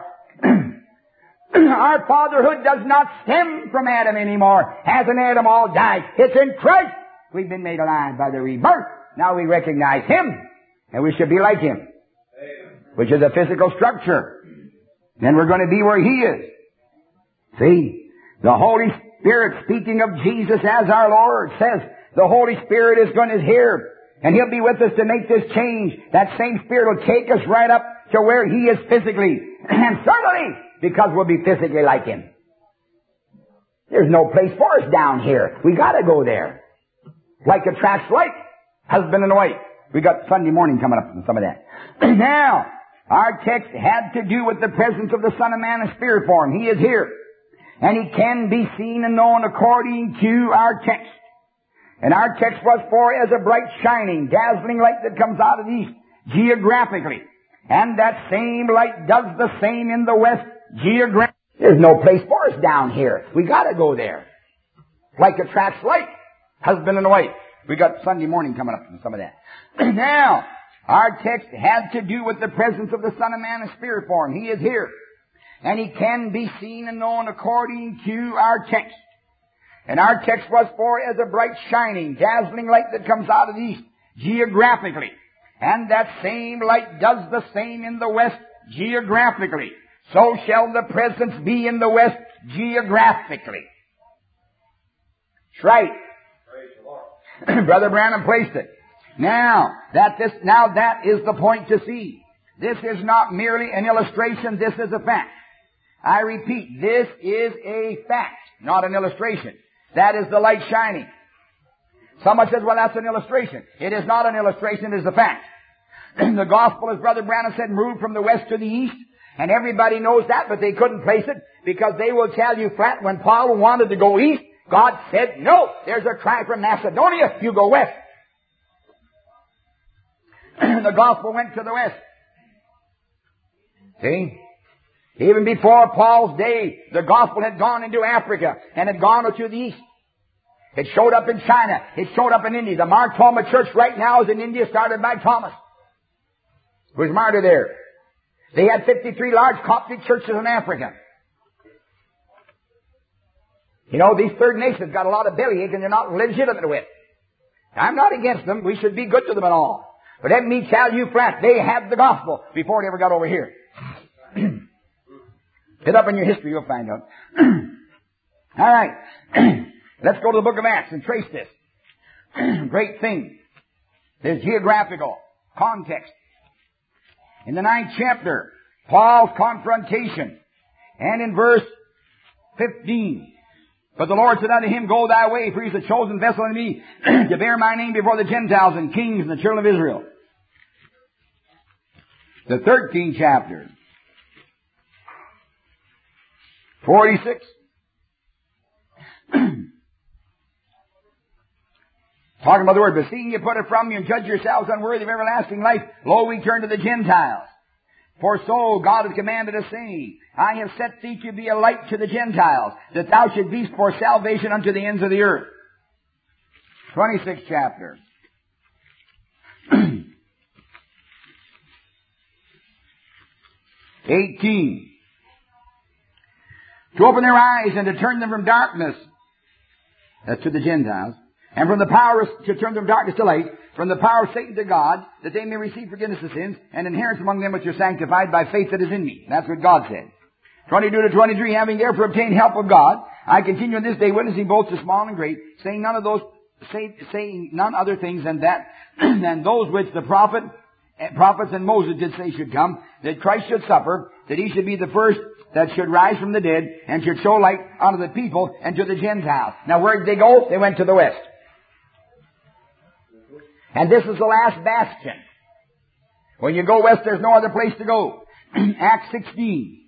Our fatherhood does not stem from Adam anymore. Hasn't Adam all died? It's in Christ. We've been made alive by the rebirth. Now we recognize Him, and we should be like Him, which is a physical structure. Then we're going to be where He is. See, the Holy Spirit, speaking of Jesus as our Lord, says the Holy Spirit is going to here, and He'll be with us to make this change. That same Spirit will take us right up to where He is physically. And certainly, because we'll be physically like Him. There's no place for us down here. We gotta go there. Like attracts like, husband and wife. We got Sunday morning coming up and some of that. Now, our text had to do with the presence of the Son of Man in spirit form. He is here. And He can be seen and known according to our text. And our text was for as a bright shining, dazzling light that comes out of the east, geographically. And that same light does the same in the west, geographically. There's no place for us down here. We gotta go there. Like attracts like, husband and wife. We got Sunday morning coming up and some of that. Now, our text had to do with the presence of the Son of Man in spirit form. He is here. And He can be seen and known according to our text. And our text was for as a bright shining, dazzling light that comes out of the east, geographically. And that same light does the same in the west, geographically. So shall the presence be in the west, geographically. That's right. Praise the Lord. Brother Branham placed it. Now, that this, now that is the point to see. This is not merely an illustration, this is a fact. I repeat, this is a fact, not an illustration. That is the light shining. Someone says, well, that's an illustration. It is not an illustration, it is a fact. The gospel, as Brother Branham said, moved from the west to the east. And everybody knows that, but they couldn't place it because they will tell you flat, when Paul wanted to go east, God said, no, there's a tribe from Macedonia, you go west. The gospel went to the west. See? Even before Paul's day, the gospel had gone into Africa and had gone to the east. It showed up in China. It showed up in India. The Mar Thoma Church right now is in India, started by Thomas, who was martyred there. They had fifty-three large Coptic churches in Africa. You know, these third nations got a lot of bellyache and they're not legitimate with. I'm not against them. We should be good to them and all. But let me tell you flat, they had the gospel before it ever got over here. Get up in your history, you'll find out. All right. Let's go to the book of Acts and trace this. Great thing. There's geographical context. In the ninth chapter, Paul's confrontation. And in verse fifteen. But the Lord said unto him, Go thy way, for he is a chosen vessel unto me, to bear my name before the Gentiles and kings and the children of Israel. The thirteenth chapter. forty-six. Talking about the word, but seeing you put it from you and judge yourselves unworthy of everlasting life, lo, we turn to the Gentiles. For so God hath commanded us, saying, I have set thee to be a light to the Gentiles, that thou should be for salvation unto the ends of the earth. twenty-sixth chapter. eighteen. To open their eyes and to turn them from darkness, that's to the Gentiles, and from the power of, to turn them from darkness to light, from the power of Satan to God, that they may receive forgiveness of sins, and inheritance among them which are sanctified by faith that is in me. That's what God said. twenty-two to twenty-three, having therefore obtained help of God, I continue in this day witnessing both to small and great, saying none of those, say, saying none other things than that, than those which the prophet, prophets and Moses did say should come, that Christ should suffer, that he should be the first that should rise from the dead, and should show light unto the people and to the Gentiles. Now where did they go? They went to the west. And this is the last bastion. When you go west, there's no other place to go. Acts sixteen.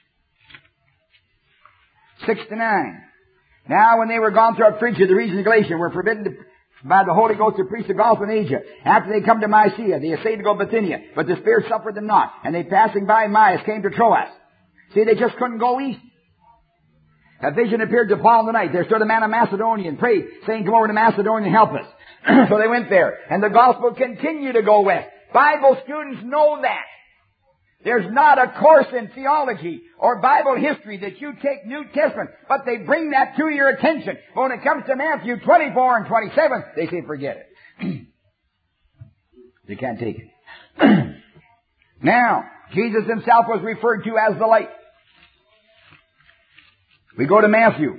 six to nine. Now when they were gone throughout Phrygia, the region of Galatia, were forbidden to, by the Holy Ghost to preach the gospel in Asia. After they come to Mysia, they essayed to go to Bithynia, but the Spirit suffered them not. And they passing by Myus came to Troas. See, they just couldn't go east. A vision appeared to Paul in the night. There stood a man of Macedonia and prayed, saying, Come over to Macedonia and help us. So they went there. And the gospel continued to go west. Bible students know that. There's not a course in theology or Bible history that you take New Testament, but they bring that to your attention. But when it comes to Matthew twenty-four and twenty-seven, they say, forget it. They can't take it. Now, Jesus himself was referred to as the light. We go to Matthew.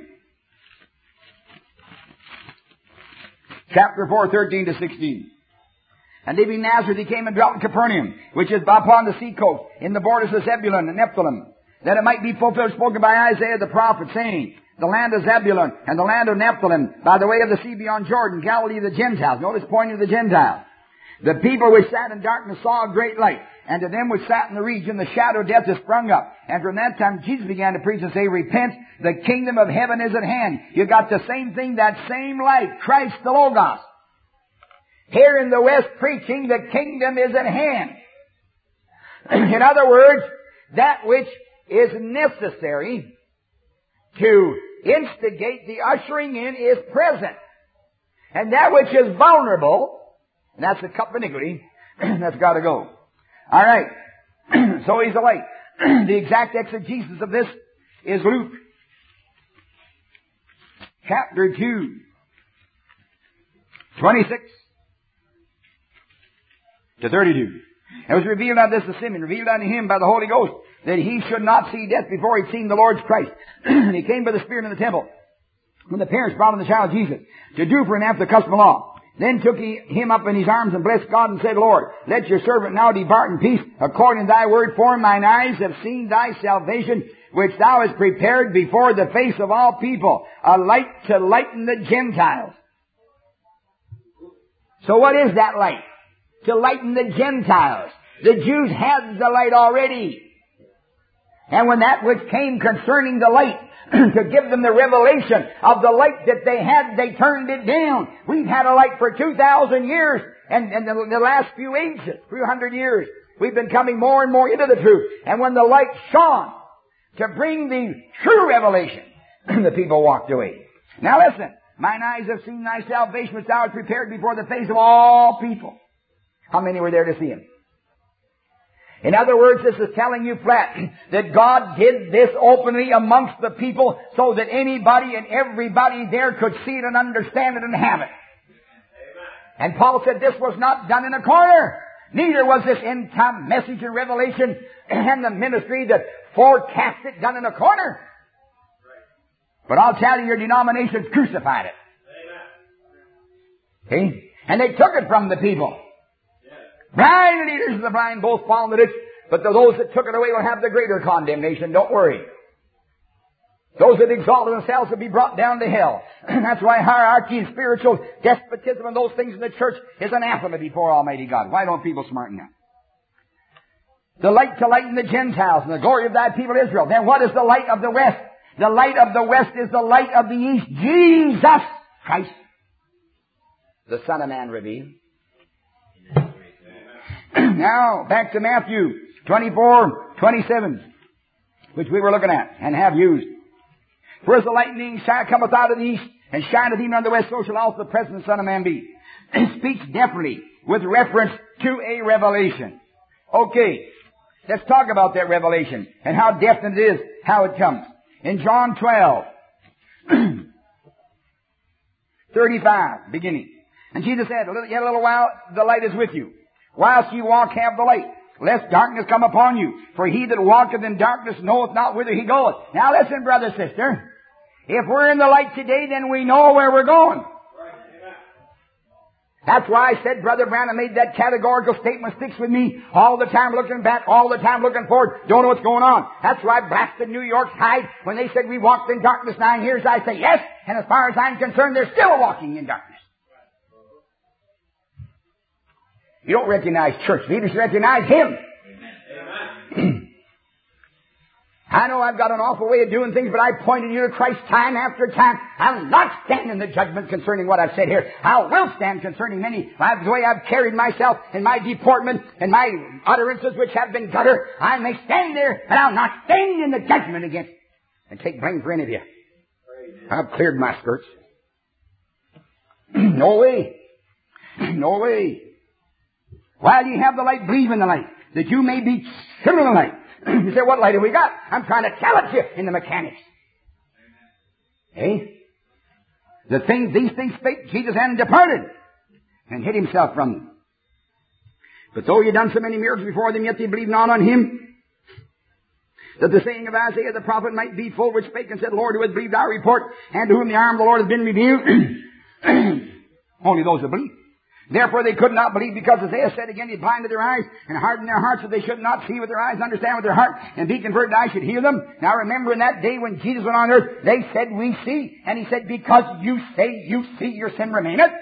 Chapter four, thirteen to sixteen. And leaving Nazareth, he came and dwelt in Capernaum, which is upon the sea coast, in the borders of Zebulun and Nephthalim, that it might be fulfilled, spoken by Isaiah the prophet, saying, The land of Zebulun and the land of Nephthalim, by the way of the sea beyond Jordan, Galilee of the Gentiles. Notice pointing to the Gentiles. The people which sat in darkness saw a great light, and to them which sat in the region, the shadow of death is sprung up. And from that time, Jesus began to preach and say, Repent, the kingdom of heaven is at hand. You got the same thing, that same light, Christ the Logos. Here in the West preaching, the kingdom is at hand. In other words, that which is necessary to instigate the ushering in is present. And that which is vulnerable, and that's the cup of iniquity, that's got to go. All right. So he's a light. The exact exegesis of this is Luke chapter two, twenty-six to thirty-two. It was revealed unto this to Simeon, revealed unto him by the Holy Ghost, that he should not see death before he'd seen the Lord's Christ. And he came by the Spirit in the temple, when the parents brought him the child Jesus, to do for him after the custom of law. Then took he him up in his arms and blessed God and said, Lord, let your servant now depart in peace, according to thy word, for mine eyes have seen thy salvation, which thou hast prepared before the face of all people, a light to lighten the Gentiles. So what is that light? To lighten the Gentiles. The Jews had the light already. And when that which came concerning the light, to give them the revelation of the light that they had, they turned it down. We've had a light for two thousand years, and, and the, the last few ages, few hundred years, we've been coming more and more into the truth. And when the light shone to bring the true revelation, the people walked away. Now listen, mine eyes have seen thy salvation, which thou hast prepared before the face of all people. How many were there to see him? In other words, this is telling you flat that God did this openly amongst the people so that anybody and everybody there could see it and understand it and have it. And Paul said this was not done in a corner. Neither was this end-time message and revelation and the ministry that forecast it done in a corner. But I'll tell you, your denominations crucified it. See? And they took it from the people. Blind leaders of the blind both fall in the ditch, but those that took it away will have the greater condemnation. Don't worry. Those that exalted themselves will be brought down to hell. That's why hierarchy and spiritual despotism and those things in the church is anathema before Almighty God. Why don't people smarten up? The light to lighten the Gentiles and the glory of thy people Israel. Then what is the light of the West? The light of the West is the light of the East. Jesus Christ, the Son of Man revealed. Now, back to Matthew twenty-four twenty-seven, which we were looking at and have used. For as the lightning shine cometh out of the east, and shineth even on the west, so shall also the present Son of Man be. It speaks definitely with reference to a revelation. Okay, let's talk about that revelation and how definite it is, how it comes. In John twelve, thirty-five, beginning. And Jesus said, yet a little while the light is with you. Whilst you walk, have the light, lest darkness come upon you. For he that walketh in darkness knoweth not whither he goeth. Now listen, brother, sister. If we're in the light today, then we know where we're going. That's why I said Brother Branham made that categorical statement, sticks with me all the time looking back, all the time looking forward, don't know what's going on. That's why I blasted New York's hide when they said we walked in darkness nine years. I say yes, and as far as I'm concerned, they're still walking in darkness. You don't recognize church leaders, you recognize Him. I know I've got an awful way of doing things, but I pointed you to Christ time after time. I'll not stand in the judgment concerning what I've said here. I will stand concerning many, the way I've carried myself and my deportment and my utterances which have been gutter. I may stand there, but I'll not stand in the judgment against and take blame for any of you. I've cleared my skirts. No way. No way. While you have the light, believe in the light, that you may be children of the light. You say, what light have we got? I'm trying to challenge you in the mechanics. Eh? The things, these things spake Jesus and departed, and hid himself from them. But though he had done so many miracles before them, yet they believed not on him. That the saying of Isaiah the prophet might be full, which spake and said, Lord, who hath believed our report, and to whom the arm of the Lord has been revealed? Only those that believe. Therefore they could not believe, because Isaiah said again, he blinded their eyes and hardened their hearts, that they should not see with their eyes, understand with their heart, and be converted, I should heal them. Now remember, in that day when Jesus went on earth, they said, we see. And he said, because you say you see, your sin remaineth.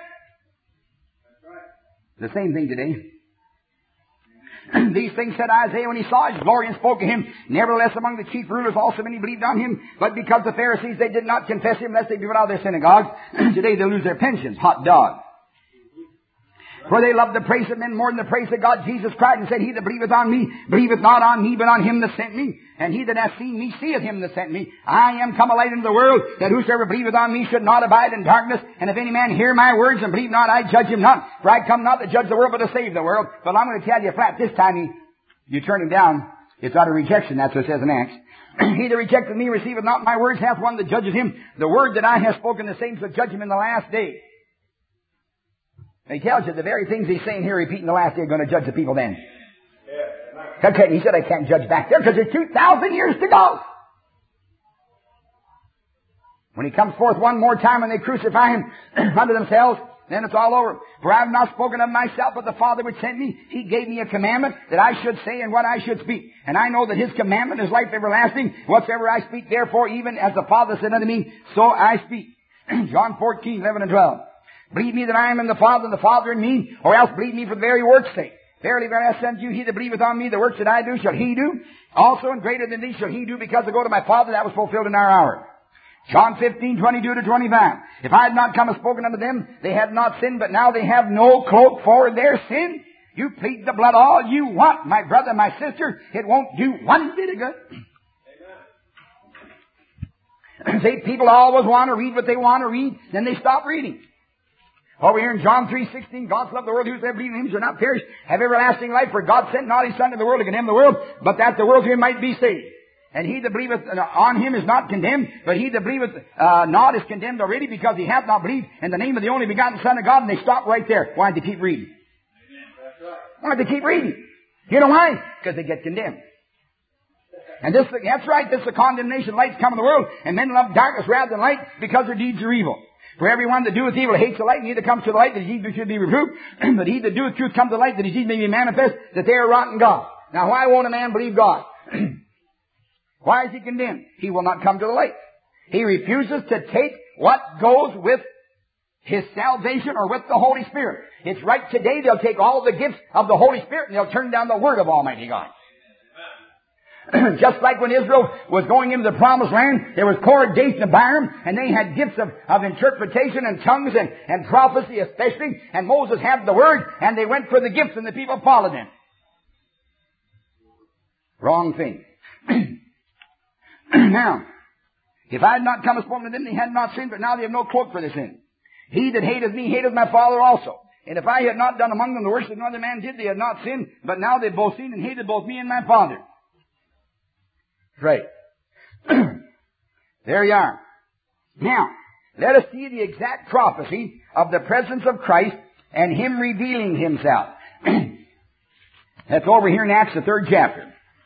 The same thing today. These things said Isaiah when he saw his glory and spoke to him. Nevertheless, among the chief rulers also many believed on him. But because the Pharisees, they did not confess him, lest they be put out of their synagogues. Today they lose their pensions. Hot dog. For they love the praise of men more than the praise of God. Jesus cried and said, he that believeth on me, believeth not on me, but on him that sent me. And he that hath seen me, seeth him that sent me. I am come a light into the world, that whosoever believeth on me should not abide in darkness. And if any man hear my words and believe not, I judge him not. For I come not to judge the world, but to save the world. But I'm going to tell you flat, this time he, you turn him down, it's out of rejection. That's what it says in Acts. He that rejecteth me receiveth not my words, hath one that judges him. The word that I have spoken, the same shall judge him in the last day. He tells you the very things he's saying here, repeating the last day, are going to judge the people then. Okay, he said, I can't judge back there because there's two thousand years to go. When he comes forth one more time and they crucify him unto themselves, then it's all over. For I have not spoken of myself, but the Father which sent me, he gave me a commandment that I should say and what I should speak. And I know that his commandment is life everlasting. Whatsoever I speak, therefore, even as the Father said unto me, so I speak. John fourteen, eleven and twelve. Believe me that I am in the Father, and the Father in me, or else believe me for the very work's sake. Verily, verily, I say unto you, he that believeth on me, the works that I do shall he do. Also, and greater than these shall he do, because I go to my Father. That was fulfilled in our hour. John fifteen, twenty-two to twenty-five. If I had not come and spoken unto them, they had not sinned, but now they have no cloak for their sin. You plead the blood all you want, my brother, my sister. It won't do one bit of good. Amen. See, people always want to read what they want to read, then they stop reading. Over here in John three sixteen, God so loved the world, whosoever believeth in him shall not perish, have everlasting life. For God sent not his Son into the world to condemn the world, but that the world through him might be saved. And he that believeth on him is not condemned, but he that believeth uh, not is condemned already, because he hath not believed in the name of the only begotten Son of God. And they stop right there. Why did they keep reading? Why did they keep reading? You know why? Because they get condemned. And this, that's right, this is the condemnation. Light's come in the world, and men love darkness rather than light, because their deeds are evil. For everyone that doeth evil hates the light, neither comes to the light that his deeds should be reproved. But he that doeth truth come to the light, that his deeds may be manifest, that they are wrought in God. Now why won't a man believe God? Why is he condemned? He will not come to the light. He refuses to take what goes with his salvation or with the Holy Spirit. It's right today they'll take all the gifts of the Holy Spirit and they'll turn down the Word of Almighty God. Just like when Israel was going into the Promised Land, there was Korah, Dathan, and Abiram, and they had gifts of, of interpretation and tongues and, and prophecy especially, and Moses had the Word, and they went for the gifts and the people followed them. Wrong thing. Now, if I had not come and spoken to them, they had not sinned, but now they have no cloak for their sin. He that hateth me hateth my Father also. And if I had not done among them the works that no other man did, they had not sinned, but now they've both sinned and hated both me and my Father. Right. There you are. Now, let us see the exact prophecy of the presence of Christ and Him revealing Himself. That's over here in Acts, the third chapter.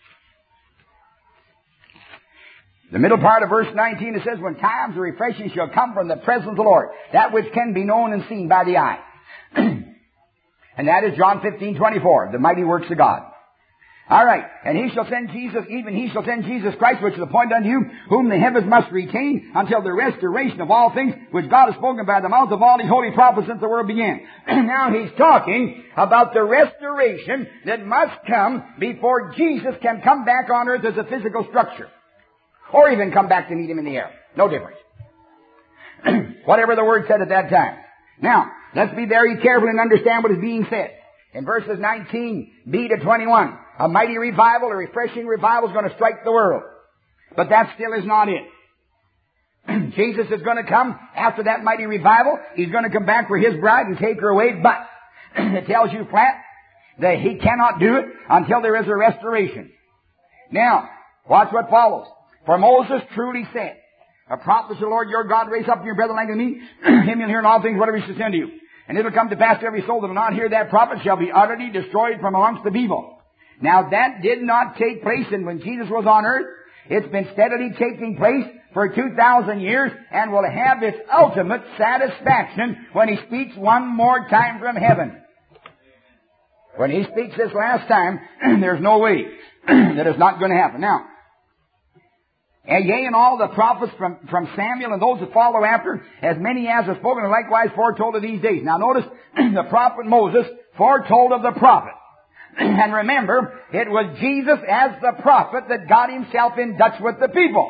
The middle part of verse nineteen, it says, when times of refreshing shall come from the presence of the Lord, that which can be known and seen by the eye. And that is John fifteen twenty-four, the mighty works of God. All right. And he shall send Jesus, even he shall send Jesus Christ, which is appointed unto you, whom the heavens must retain until the restoration of all things, which God has spoken by the mouth of all His holy prophets since the world began. Now He's talking about the restoration that must come before Jesus can come back on earth as a physical structure. Or even come back to meet Him in the air. No difference. Whatever the Word said at that time. Now, let's be very careful and understand what is being said. In verses nineteen b to twenty-one, a mighty revival, a refreshing revival is going to strike the world. But that still is not it. Jesus is going to come after that mighty revival. He's going to come back for His bride and take her away. But it tells you flat that He cannot do it until there is a restoration. Now, watch what follows. For Moses truly said, a prophet shall the Lord your God raise up in your brethren like me, Him you'll hear in all things whatever He shall send to you. And it'll come to pass to every soul that will not hear that prophet shall be utterly destroyed from amongst the people. Now that did not take place and when Jesus was on earth. It's been steadily taking place for two thousand years and will have its ultimate satisfaction when He speaks one more time from heaven. When He speaks this last time, there's no way that it's not going to happen. Now, and yea, and all the prophets from, from Samuel and those that follow after, as many as have spoken, and likewise foretold of these days. Now notice, the prophet Moses foretold of the prophet. And remember, it was Jesus as the prophet that got Himself in touch with the people.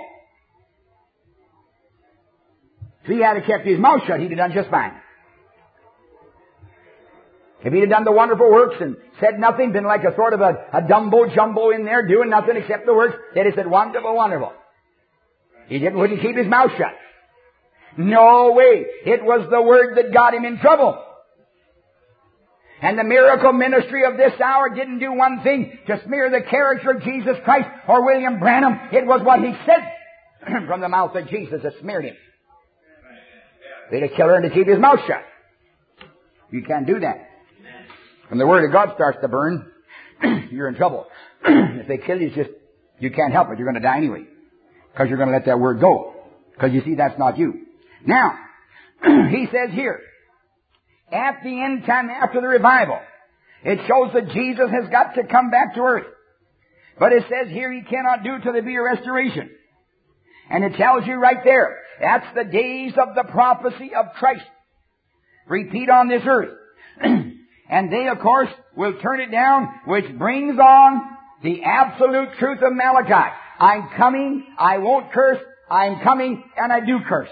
If He had kept His mouth shut, He'd have done just fine. If He'd have done the wonderful works and said nothing, been like a sort of a, a dumbo-jumbo in there doing nothing except the works, they'd have said, wonderful, wonderful. He didn't, wouldn't keep his mouth shut. No way. It was the Word that got him in trouble. And the miracle ministry of this hour didn't do one thing, to smear the character of Jesus Christ or William Branham. It was what He said from the mouth of Jesus that smeared him. They'd have killed him to keep his mouth shut. You can't do that. When the Word of God starts to burn, you're in trouble. If they kill you, it's just, you can't help it. You're going to die anyway. Because you're going to let that Word go. Because you see, that's not you. Now, He says here, at the end time after the revival, it shows that Jesus has got to come back to earth. But it says here He cannot do till there be a restoration. And it tells you right there, that's the days of the prophecy of Christ. Repeat on this earth. And they, of course, will turn it down, which brings on the absolute truth of Malachi. I'm coming, I won't curse, I'm coming, and I do curse.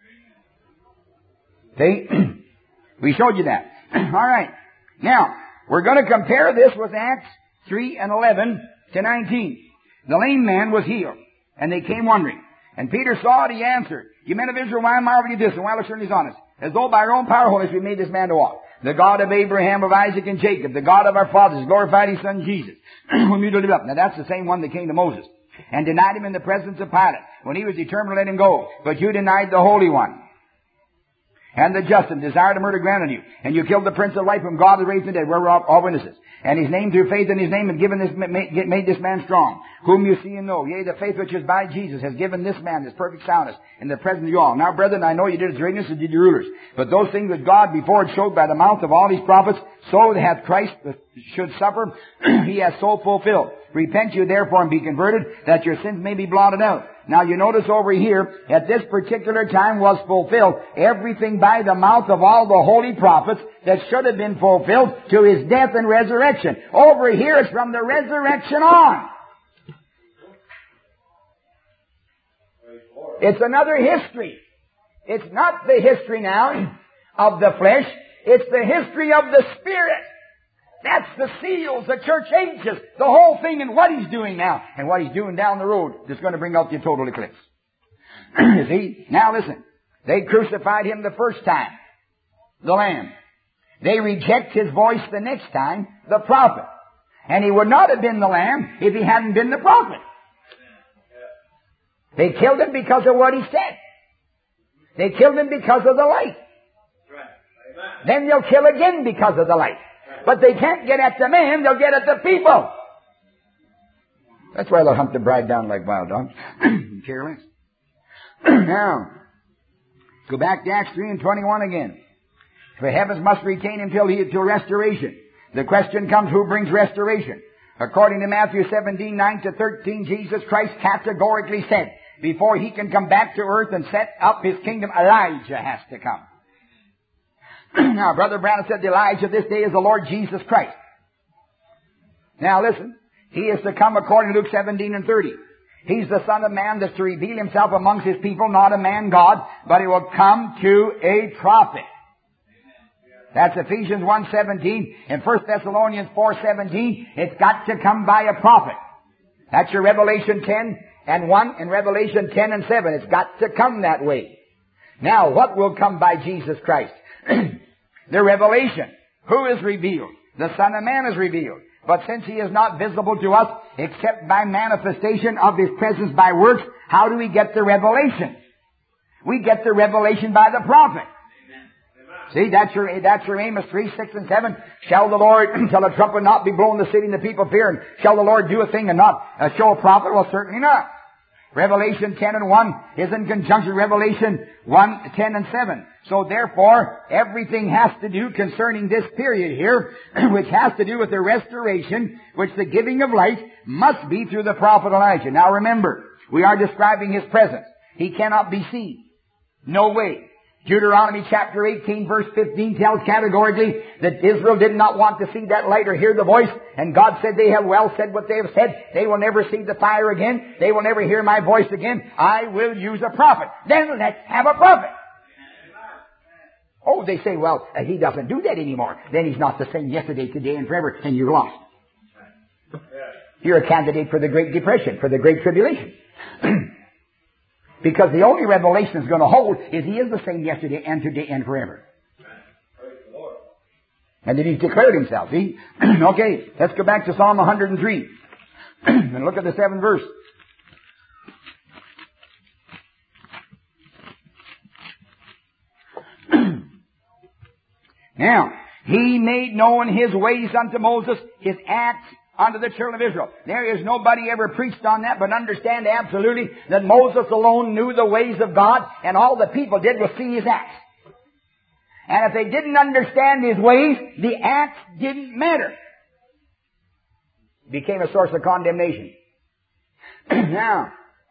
See? We showed you that. All right. Now, we're going to compare this with Acts three and eleven to nineteen. The lame man was healed, and they came wondering. And Peter saw it, he answered, "You men of Israel, why marvel ye this, and why look certainly honest? as though by our own power and holiness we made this man to walk. The God of Abraham, of Isaac, and Jacob, the God of our fathers, glorified His Son Jesus, whom you delivered up. Now that's the same one that came to Moses and denied Him in the presence of Pilate when he was determined to let Him go. But you denied the Holy One and the just, and desired to murder granted you. And you killed the Prince of Life, whom God has raised from the dead. We're all, all witnesses. And His name, through faith in His name, has given this, made, made this man strong, whom you see and know. Yea, the faith which is by Jesus has given this man this perfect soundness in the presence of you all. Now, brethren, I know you did it through ignorance, and did the rulers. But those things which God before had showed by the mouth of all these prophets, so hath Christ should suffer, He has so fulfilled. Repent you therefore and be converted, that your sins may be blotted out. Now you notice over here, at this particular time was fulfilled everything by the mouth of all the holy prophets that should have been fulfilled to His death and resurrection. Over here it's from the resurrection on. It's another history. It's not the history now of the flesh. It's the history of the Spirit. That's the seals, the church ages, the whole thing, and what He's doing now, and what He's doing down the road that's going to bring out the total eclipse. You see? Now listen. They crucified Him the first time, the Lamb. They reject His voice the next time, the prophet. And He would not have been the Lamb if He hadn't been the prophet. They killed Him because of what He said. They killed Him because of the light. Then they'll kill again because of the light. But they can't get at the man, they'll get at the people. That's why they'll hunt the bride down like wild dogs. Careless. Now, go back to Acts three and twenty-one again. For heavens must retain Him till, he, till restoration. The question comes, who brings restoration? According to Matthew seventeen, nine to thirteen, Jesus Christ categorically said, before He can come back to earth and set up His kingdom, Elijah has to come. Now, Brother Branham said the Elijah of this day is the Lord Jesus Christ. Now listen, He is to come according to Luke seventeen and thirty. He's the Son of Man that's to reveal Himself amongst His people, not a man God, but He will come to a prophet. That's Ephesians one seventeen. And First Thessalonians four seventeen, it's got to come by a prophet. That's your Revelation ten and one and Revelation ten and seven. It's got to come that way. Now, what will come by Jesus Christ? The revelation. Who is revealed? The Son of Man is revealed. But since He is not visible to us except by manifestation of His presence by works, how do we get the revelation? We get the revelation by the prophet. See, that's your, that's your Amos three, six, and seven. Shall the Lord, shall a trumpet not be blown in the city and the people fear? And shall the Lord do a thing and not uh, show a prophet? Well, certainly not. Revelation ten and one is in conjunction with Revelation one, ten, and seven. So therefore, everything has to do concerning this period here, which has to do with the restoration, which the giving of light must be through the prophet Elijah. Now remember, we are describing His presence. He cannot be seen. No way. Deuteronomy chapter eighteen verse fifteen tells categorically that Israel did not want to see that light or hear the voice, and God said, they have well said what they have said. They will never see the fire again. They will never hear my voice again. I will use a prophet. Then let's have a prophet. Oh, they say, well, uh, he doesn't do that anymore. Then he's not the same yesterday, today, and forever, and you're lost. You're a candidate for the Great Depression, for the Great Tribulation. Because the only revelation that's going to hold is He is the same yesterday and today and forever. And then He's declared Himself. See? Okay, let's go back to Psalm one hundred three. And look at the seventh verse. Now, He made known His ways unto Moses, His acts unto the children of Israel. There is nobody ever preached on that, but understand absolutely that Moses alone knew the ways of God, and all the people did was see His acts. And if they didn't understand His ways, the acts didn't matter. It became a source of condemnation. Now,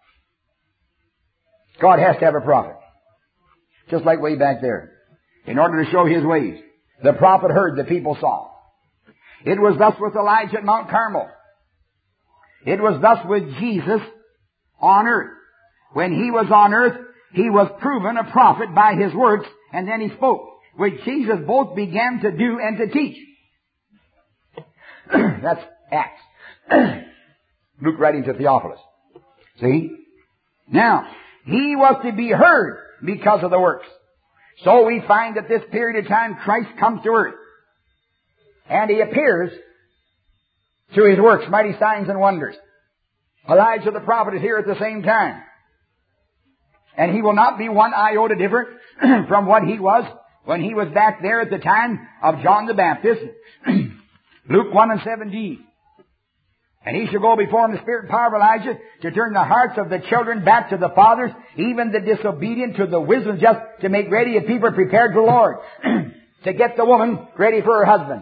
God has to have a prophet. Just like way back there. In order to show His ways. The prophet heard, the people saw. It was thus with Elijah at Mount Carmel. It was thus with Jesus on earth. When He was on earth, He was proven a prophet by His works, and then He spoke, which Jesus both began to do and to teach. That's Acts. Luke writing to Theophilus. See? Now, He was to be heard because of the works. So we find that this period of time Christ comes to earth. And He appears through His works, mighty signs and wonders. Elijah the prophet is here at the same time. And he will not be one iota different from what he was when he was back there at the time of John the Baptist. Luke one and seventeen. And he shall go before him in the spirit and power of Elijah to turn the hearts of the children back to the fathers, even the disobedient to the wisdom, just to make ready a people prepared for the Lord. To get the woman ready for her husband.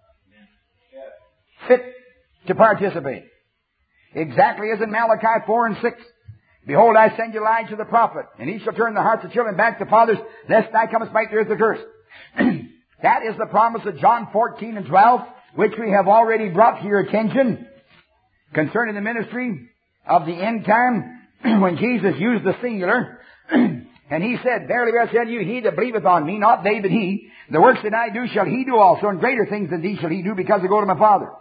Fit to participate. Exactly as in Malachi four and six. Behold, I send you Elijah the prophet, and he shall turn the hearts of children back to fathers, lest I come and smite the earth with curse. That is the promise of John fourteen and twelve, which we have already brought to your attention concerning the ministry of the end time, when Jesus used the singular. And He said, Verily, verily, I say unto you, he that believeth on me, not they but he, the works that I do shall he do also, and greater things than these shall he do, because I go to my Father.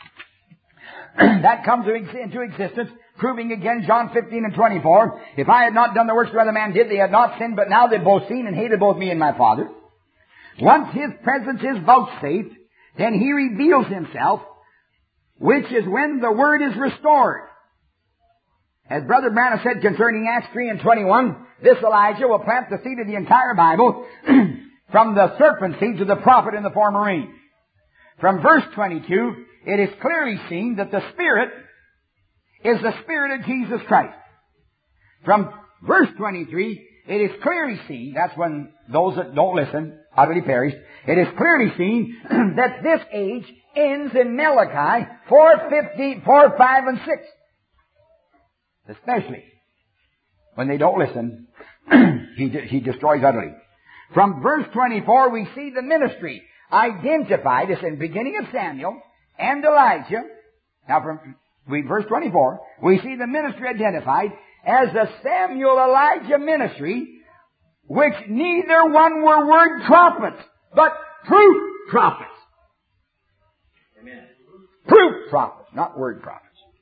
That comes into existence, proving again John fifteen and twenty-four. If I had not done the works that other man did, they had not sinned, but now they've both seen and hated both me and my Father. Once His presence is vouchsafed, then He reveals Himself, which is when the Word is restored. As Brother Branham said concerning Acts three and twenty-one, this Elijah will plant the seed of the entire Bible from the serpent seed to the prophet in the former rain. From verse twenty-two, it is clearly seen that the Spirit is the Spirit of Jesus Christ. From verse twenty-three, it is clearly seen, that's when those that don't listen utterly perish, it is clearly seen that this age ends in Malachi four, fifteen, four, five, and six. Especially when they don't listen, he, he destroys utterly. From verse twenty-four, we see the ministry identified as in the beginning of Samuel and Elijah. Now from we, verse twenty-four, we see the ministry identified as the Samuel-Elijah ministry, which neither one were word prophets, but proof prophets. Amen. Proof prophets, not word prophets.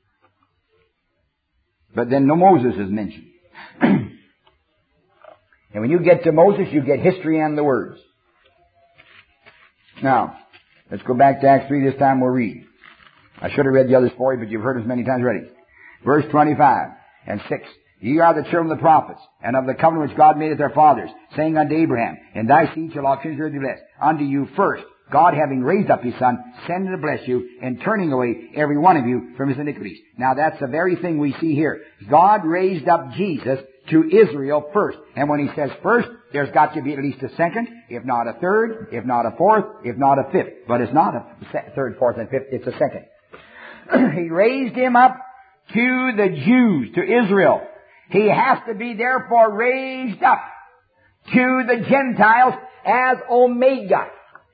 But then no Moses is mentioned. And when you get to Moses, you get history and the words. Now, let's go back to Acts three. This time we'll read. I should have read the others for you, but you've heard as many times already. Verse twenty-five and six. Ye are the children of the prophets, and of the covenant which God made with their fathers, saying unto Abraham, In thy seed shall all kings be blessed. Unto you first, God having raised up His Son, sending to bless you, and turning away every one of you from his iniquities. Now that's the very thing we see here. God raised up Jesus to Israel first. And when He says first, there's got to be at least a second, if not a third, if not a fourth, if not a fifth. But it's not a third, fourth, and fifth, it's a second. He raised Him up to the Jews, to Israel. He has to be therefore raised up to the Gentiles as Omega.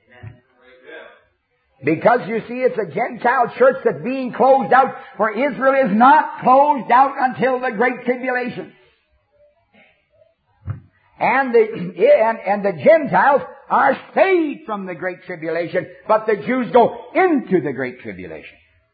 Because you see, it's a Gentile church that's being closed out, for Israel is not closed out until the Great Tribulation. And the, and, and the Gentiles are saved from the Great Tribulation, but the Jews go into the Great Tribulation.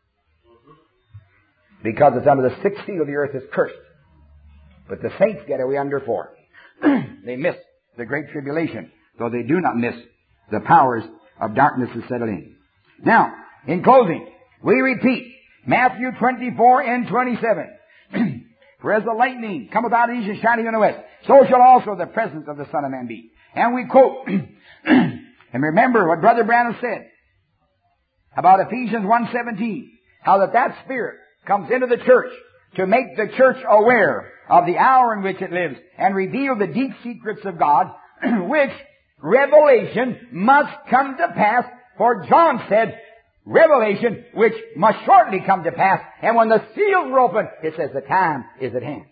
Because it's under the sixth seal, the earth is cursed. But the saints get away under four. They miss the Great Tribulation, though they do not miss the powers of darkness that settle in. Now, in closing, we repeat Matthew twenty-four and twenty-seven. For as the lightning cometh out of the east and shining in the west, so shall also the presence of the Son of Man be. And we quote, and remember what Brother Branham said about Ephesians one seventeen, how that that Spirit comes into the church to make the church aware of the hour in which it lives and reveal the deep secrets of God, which revelation must come to pass. For John said, revelation which must shortly come to pass. And when the seals were opened, it says the time is at hand.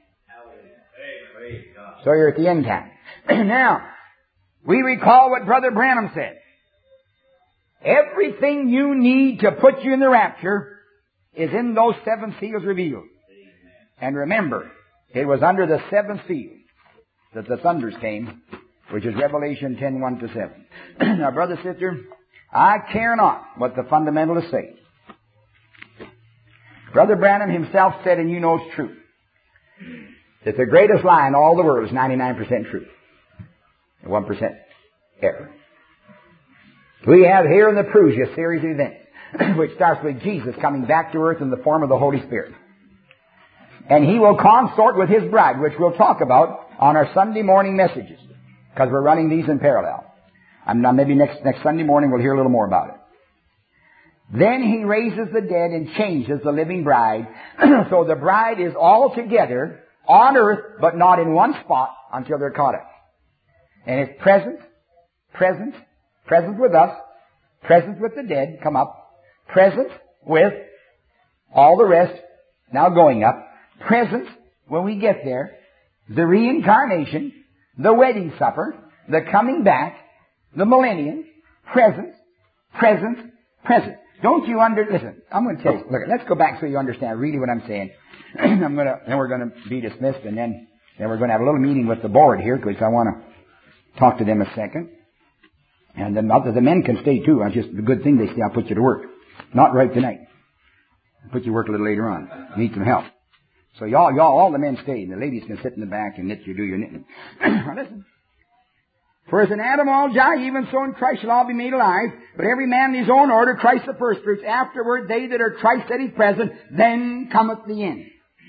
So you're at the end time. Now, we recall what Brother Branham said. Everything you need to put you in the rapture is in those seven seals revealed. And remember, it was under the seventh seal that the thunders came, which is Revelation ten, one to seven. Now, brother, sister, I care not what the fundamentalists say. Brother Branham himself said, and you know it's true, that the greatest lie in all the world is ninety-nine percent true. one percent error. We have here in the Prusia series of events, which starts with Jesus coming back to earth in the form of the Holy Spirit. And He will consort with His bride, which we'll talk about on our Sunday morning messages, because we're running these in parallel. I'm not, maybe next, next Sunday morning we'll hear a little more about it. Then He raises the dead and changes the living bride. So the bride is all together on earth, but not in one spot until they're caught up. And it's present, present, present with us, present with the dead, come up, present with all the rest, now going up, present when we get there, the reincarnation, the wedding supper, the coming back, the millennium, present, present, present. Don't you under, listen, I'm going to tell you, look, let's go back so you understand really what I'm saying. I'm going to, then we're going to be dismissed, and then, then we're going to have a little meeting with the board here, because I want to talk to them a second. And then the men can stay too. It's just a good thing they stay. I'll put you to work. Not right tonight. I'll put you to work a little later on. Need some help. So y'all, y'all, all the men stay, and the ladies can sit in the back and knit you, do your knitting. Now listen. For as in Adam all die, even so in Christ shall all be made alive. But every man in his own order, Christ the first fruits. Afterward, they that are Christ at His present, then cometh the end.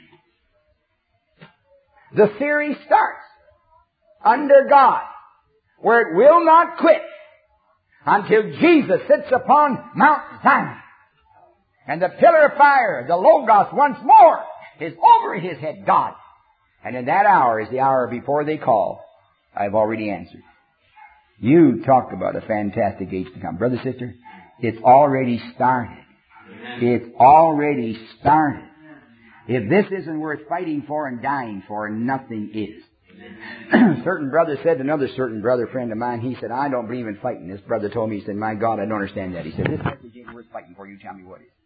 The series starts under God, where it will not quit until Jesus sits upon Mount Zion. And the pillar of fire, the Logos, once more is over His head, God. And in that hour is the hour before they call. I've already answered. You talk about a fantastic age to come. Brother, sister, it's already started. It's already started. If this isn't worth fighting for and dying for, nothing is. Certain brother said to another certain brother friend of mine, he said, I don't believe in fighting. This brother told me, he said, my God, I don't understand that. He said, this message ain't worth fighting for. You tell me what is.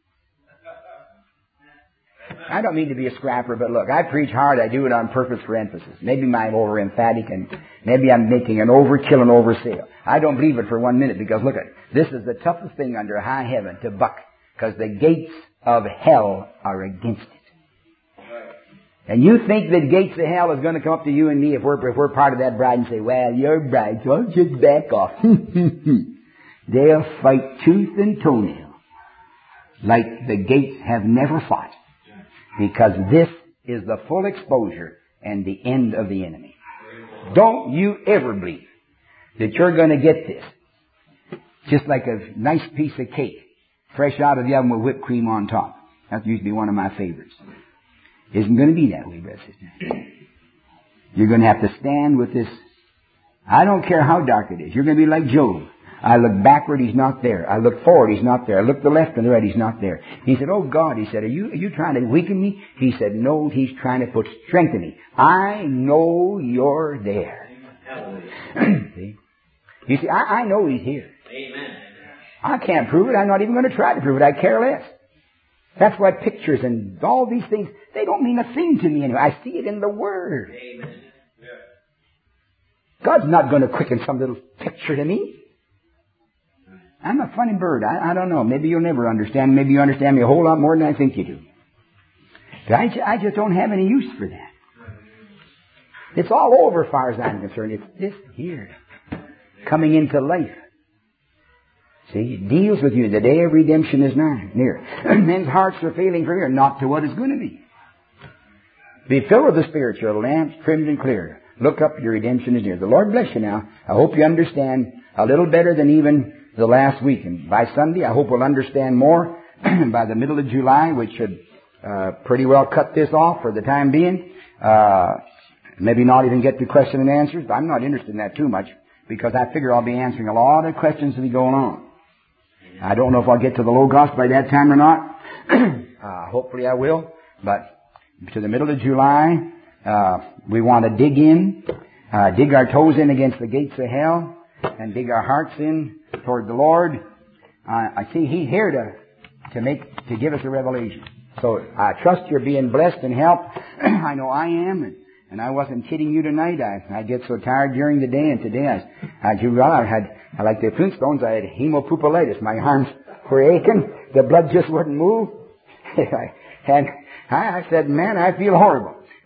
I don't mean to be a scrapper, but look, I preach hard. I do it on purpose for emphasis. Maybe I'm over emphatic, and maybe I'm making an overkill and oversale. I don't believe it for one minute, because look at it. This is the toughest thing under high heaven to buck, because the gates of hell are against it. And you think that gates of hell is going to come up to you and me if we're, if we're part of that bride and say, well, you're bride, so I'll just back off. They'll fight tooth and toenail like the gates have never fought. Because this is the full exposure and the end of the enemy. Don't you ever believe that you're going to get this just like a nice piece of cake, fresh out of the oven with whipped cream on top. That used to be one of my favorites. Isn't going to be that way, brother, sister. You're going to have to stand with this. I don't care how dark it is. You're going to be like Job. I look backward, He's not there. I look forward, He's not there. I look to the left and the right, He's not there. He said, oh God, he said, are you, are you trying to weaken me? He said, no, He's trying to put strength in me. I know you're there. See? You see, I, I know He's here. Amen. I can't prove it. I'm not even going to try to prove it. I care less. That's why pictures and all these things, they don't mean a thing to me anyway. I see it in the Word. Amen. God's not going to quicken some little picture to me. I'm a funny bird. I, I don't know. Maybe you'll never understand. Maybe you understand me a whole lot more than I think you do. But I, I just don't have any use for that. It's all over as far as I'm concerned. It's this here. Coming into life. See, it deals with you. The day of redemption is nigh, near. Men's hearts are failing for here, not to what is going to be. Be filled with the Spirit, your lamps trimmed and clear. Look up, your redemption is near. The Lord bless you now. I hope you understand a little better than even the last week. And by Sunday, I hope we'll understand more. By the middle of July, which should uh, pretty well cut this off for the time being. Uh, maybe not even get to question and answers. I'm not interested in that too much, because I figure I'll be answering a lot of questions that be going on. I don't know if I'll get to the Logos by that time or not. uh, hopefully I will. But to the middle of July, uh, we want to dig in, uh, dig our toes in against the gates of hell, and dig our hearts in toward the Lord. Uh, I see He's here to, to make, to give us a revelation. So I trust you're being blessed and helped. I know I am, and, and I wasn't kidding you tonight. I, I get so tired during the day, and today I, I, I had, I like the Flintstones, I had hemopupilitis. My arms were aching. The blood just wouldn't move. and I, I said, man, I feel horrible.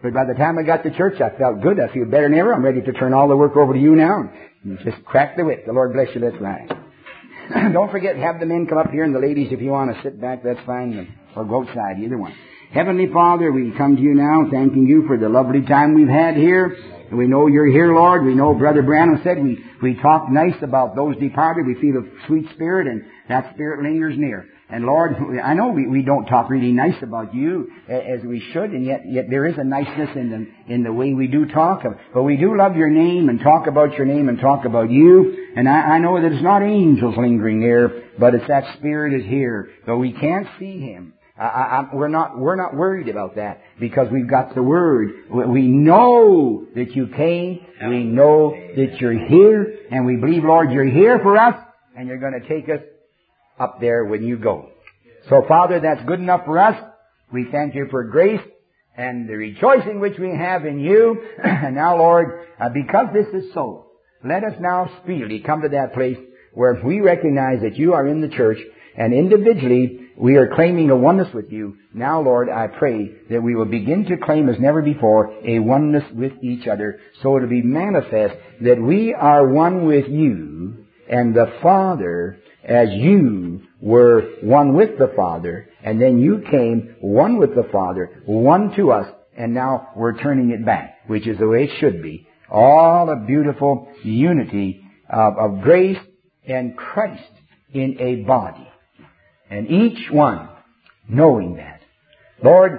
But by the time I got to church, I felt good. I feel better than ever. I'm ready to turn all the work over to you now. And just crack the whip. The Lord bless you. That's right. Don't forget, have the men come up here, and the ladies, if you want to sit back, that's fine. Or go outside, either one. Heavenly Father, we come to you now thanking you for the lovely time we've had here. And we know you're here, Lord. We know Brother Branham said we, we talk nice about those departed. We feel a sweet spirit, and that spirit lingers near. And Lord, I know we, we don't talk really nice about you as we should, and yet, yet there is a niceness in the, in the way we do talk. But we do love your name and talk about your name and talk about you. And I, I know that it's not angels lingering there, but it's that spirit is here. Though we can't see him. I, I, we're not, we're not worried about that because we've got the Word. We know that you came. We know that you're here. And we believe, Lord, you're here for us and you're going to take us up there when you go. So, Father, that's good enough for us. We thank you for grace and the rejoicing which we have in you. And now, Lord, uh, because this is so, let us now speedily come to that place where we recognize that you are in the church and individually we are claiming a oneness with you. Now, Lord, I pray that we will begin to claim as never before a oneness with each other, so it will be manifest that we are one with you and the Father as you were one with the Father, and then you came one with the Father, one to us, and now we're turning it back, which is the way it should be. All a beautiful unity of, of grace and Christ in a body. And each one knowing that. Lord,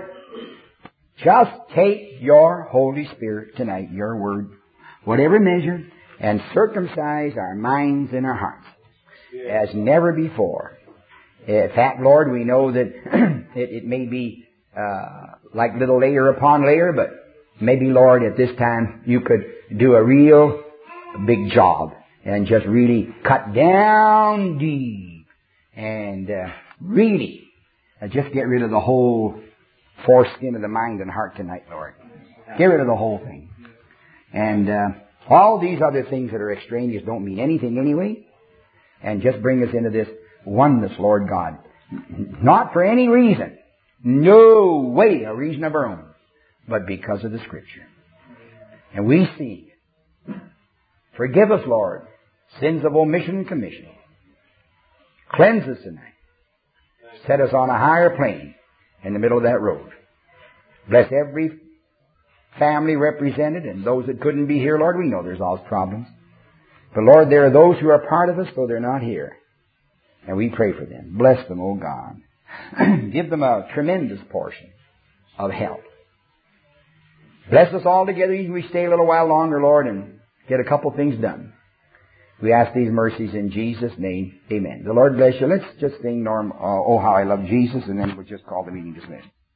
just take your Holy Spirit tonight, your Word, whatever measure, and circumcise our minds and our hearts as never before. In fact, Lord, we know that it, it may be uh, like little layer upon layer, but maybe, Lord, at this time you could do a real big job and just really cut down deep and uh, really uh, just get rid of the whole foreskin of the mind and heart tonight, Lord. Get rid of the whole thing. And uh, all these other things that are extraneous don't mean anything anyway. And just bring us into this oneness, Lord God. Not for any reason. No way a reason of our own. But because of the Scripture. And we see. Forgive us, Lord. Sins of omission and commission. Cleanse us tonight. Set us on a higher plane in the middle of that road. Bless every family represented and those that couldn't be here, Lord. We know there's always problems. But Lord, there are those who are part of us, though they're not here. And we pray for them. Bless them, O God. Give them a tremendous portion of help. Bless us all together. Even we stay a little while longer, Lord, and get a couple things done. We ask these mercies in Jesus' name. Amen. The Lord bless you. Let's just sing, Norm, uh, Oh, How I Love Jesus, and then we'll just call the meeting dismissed.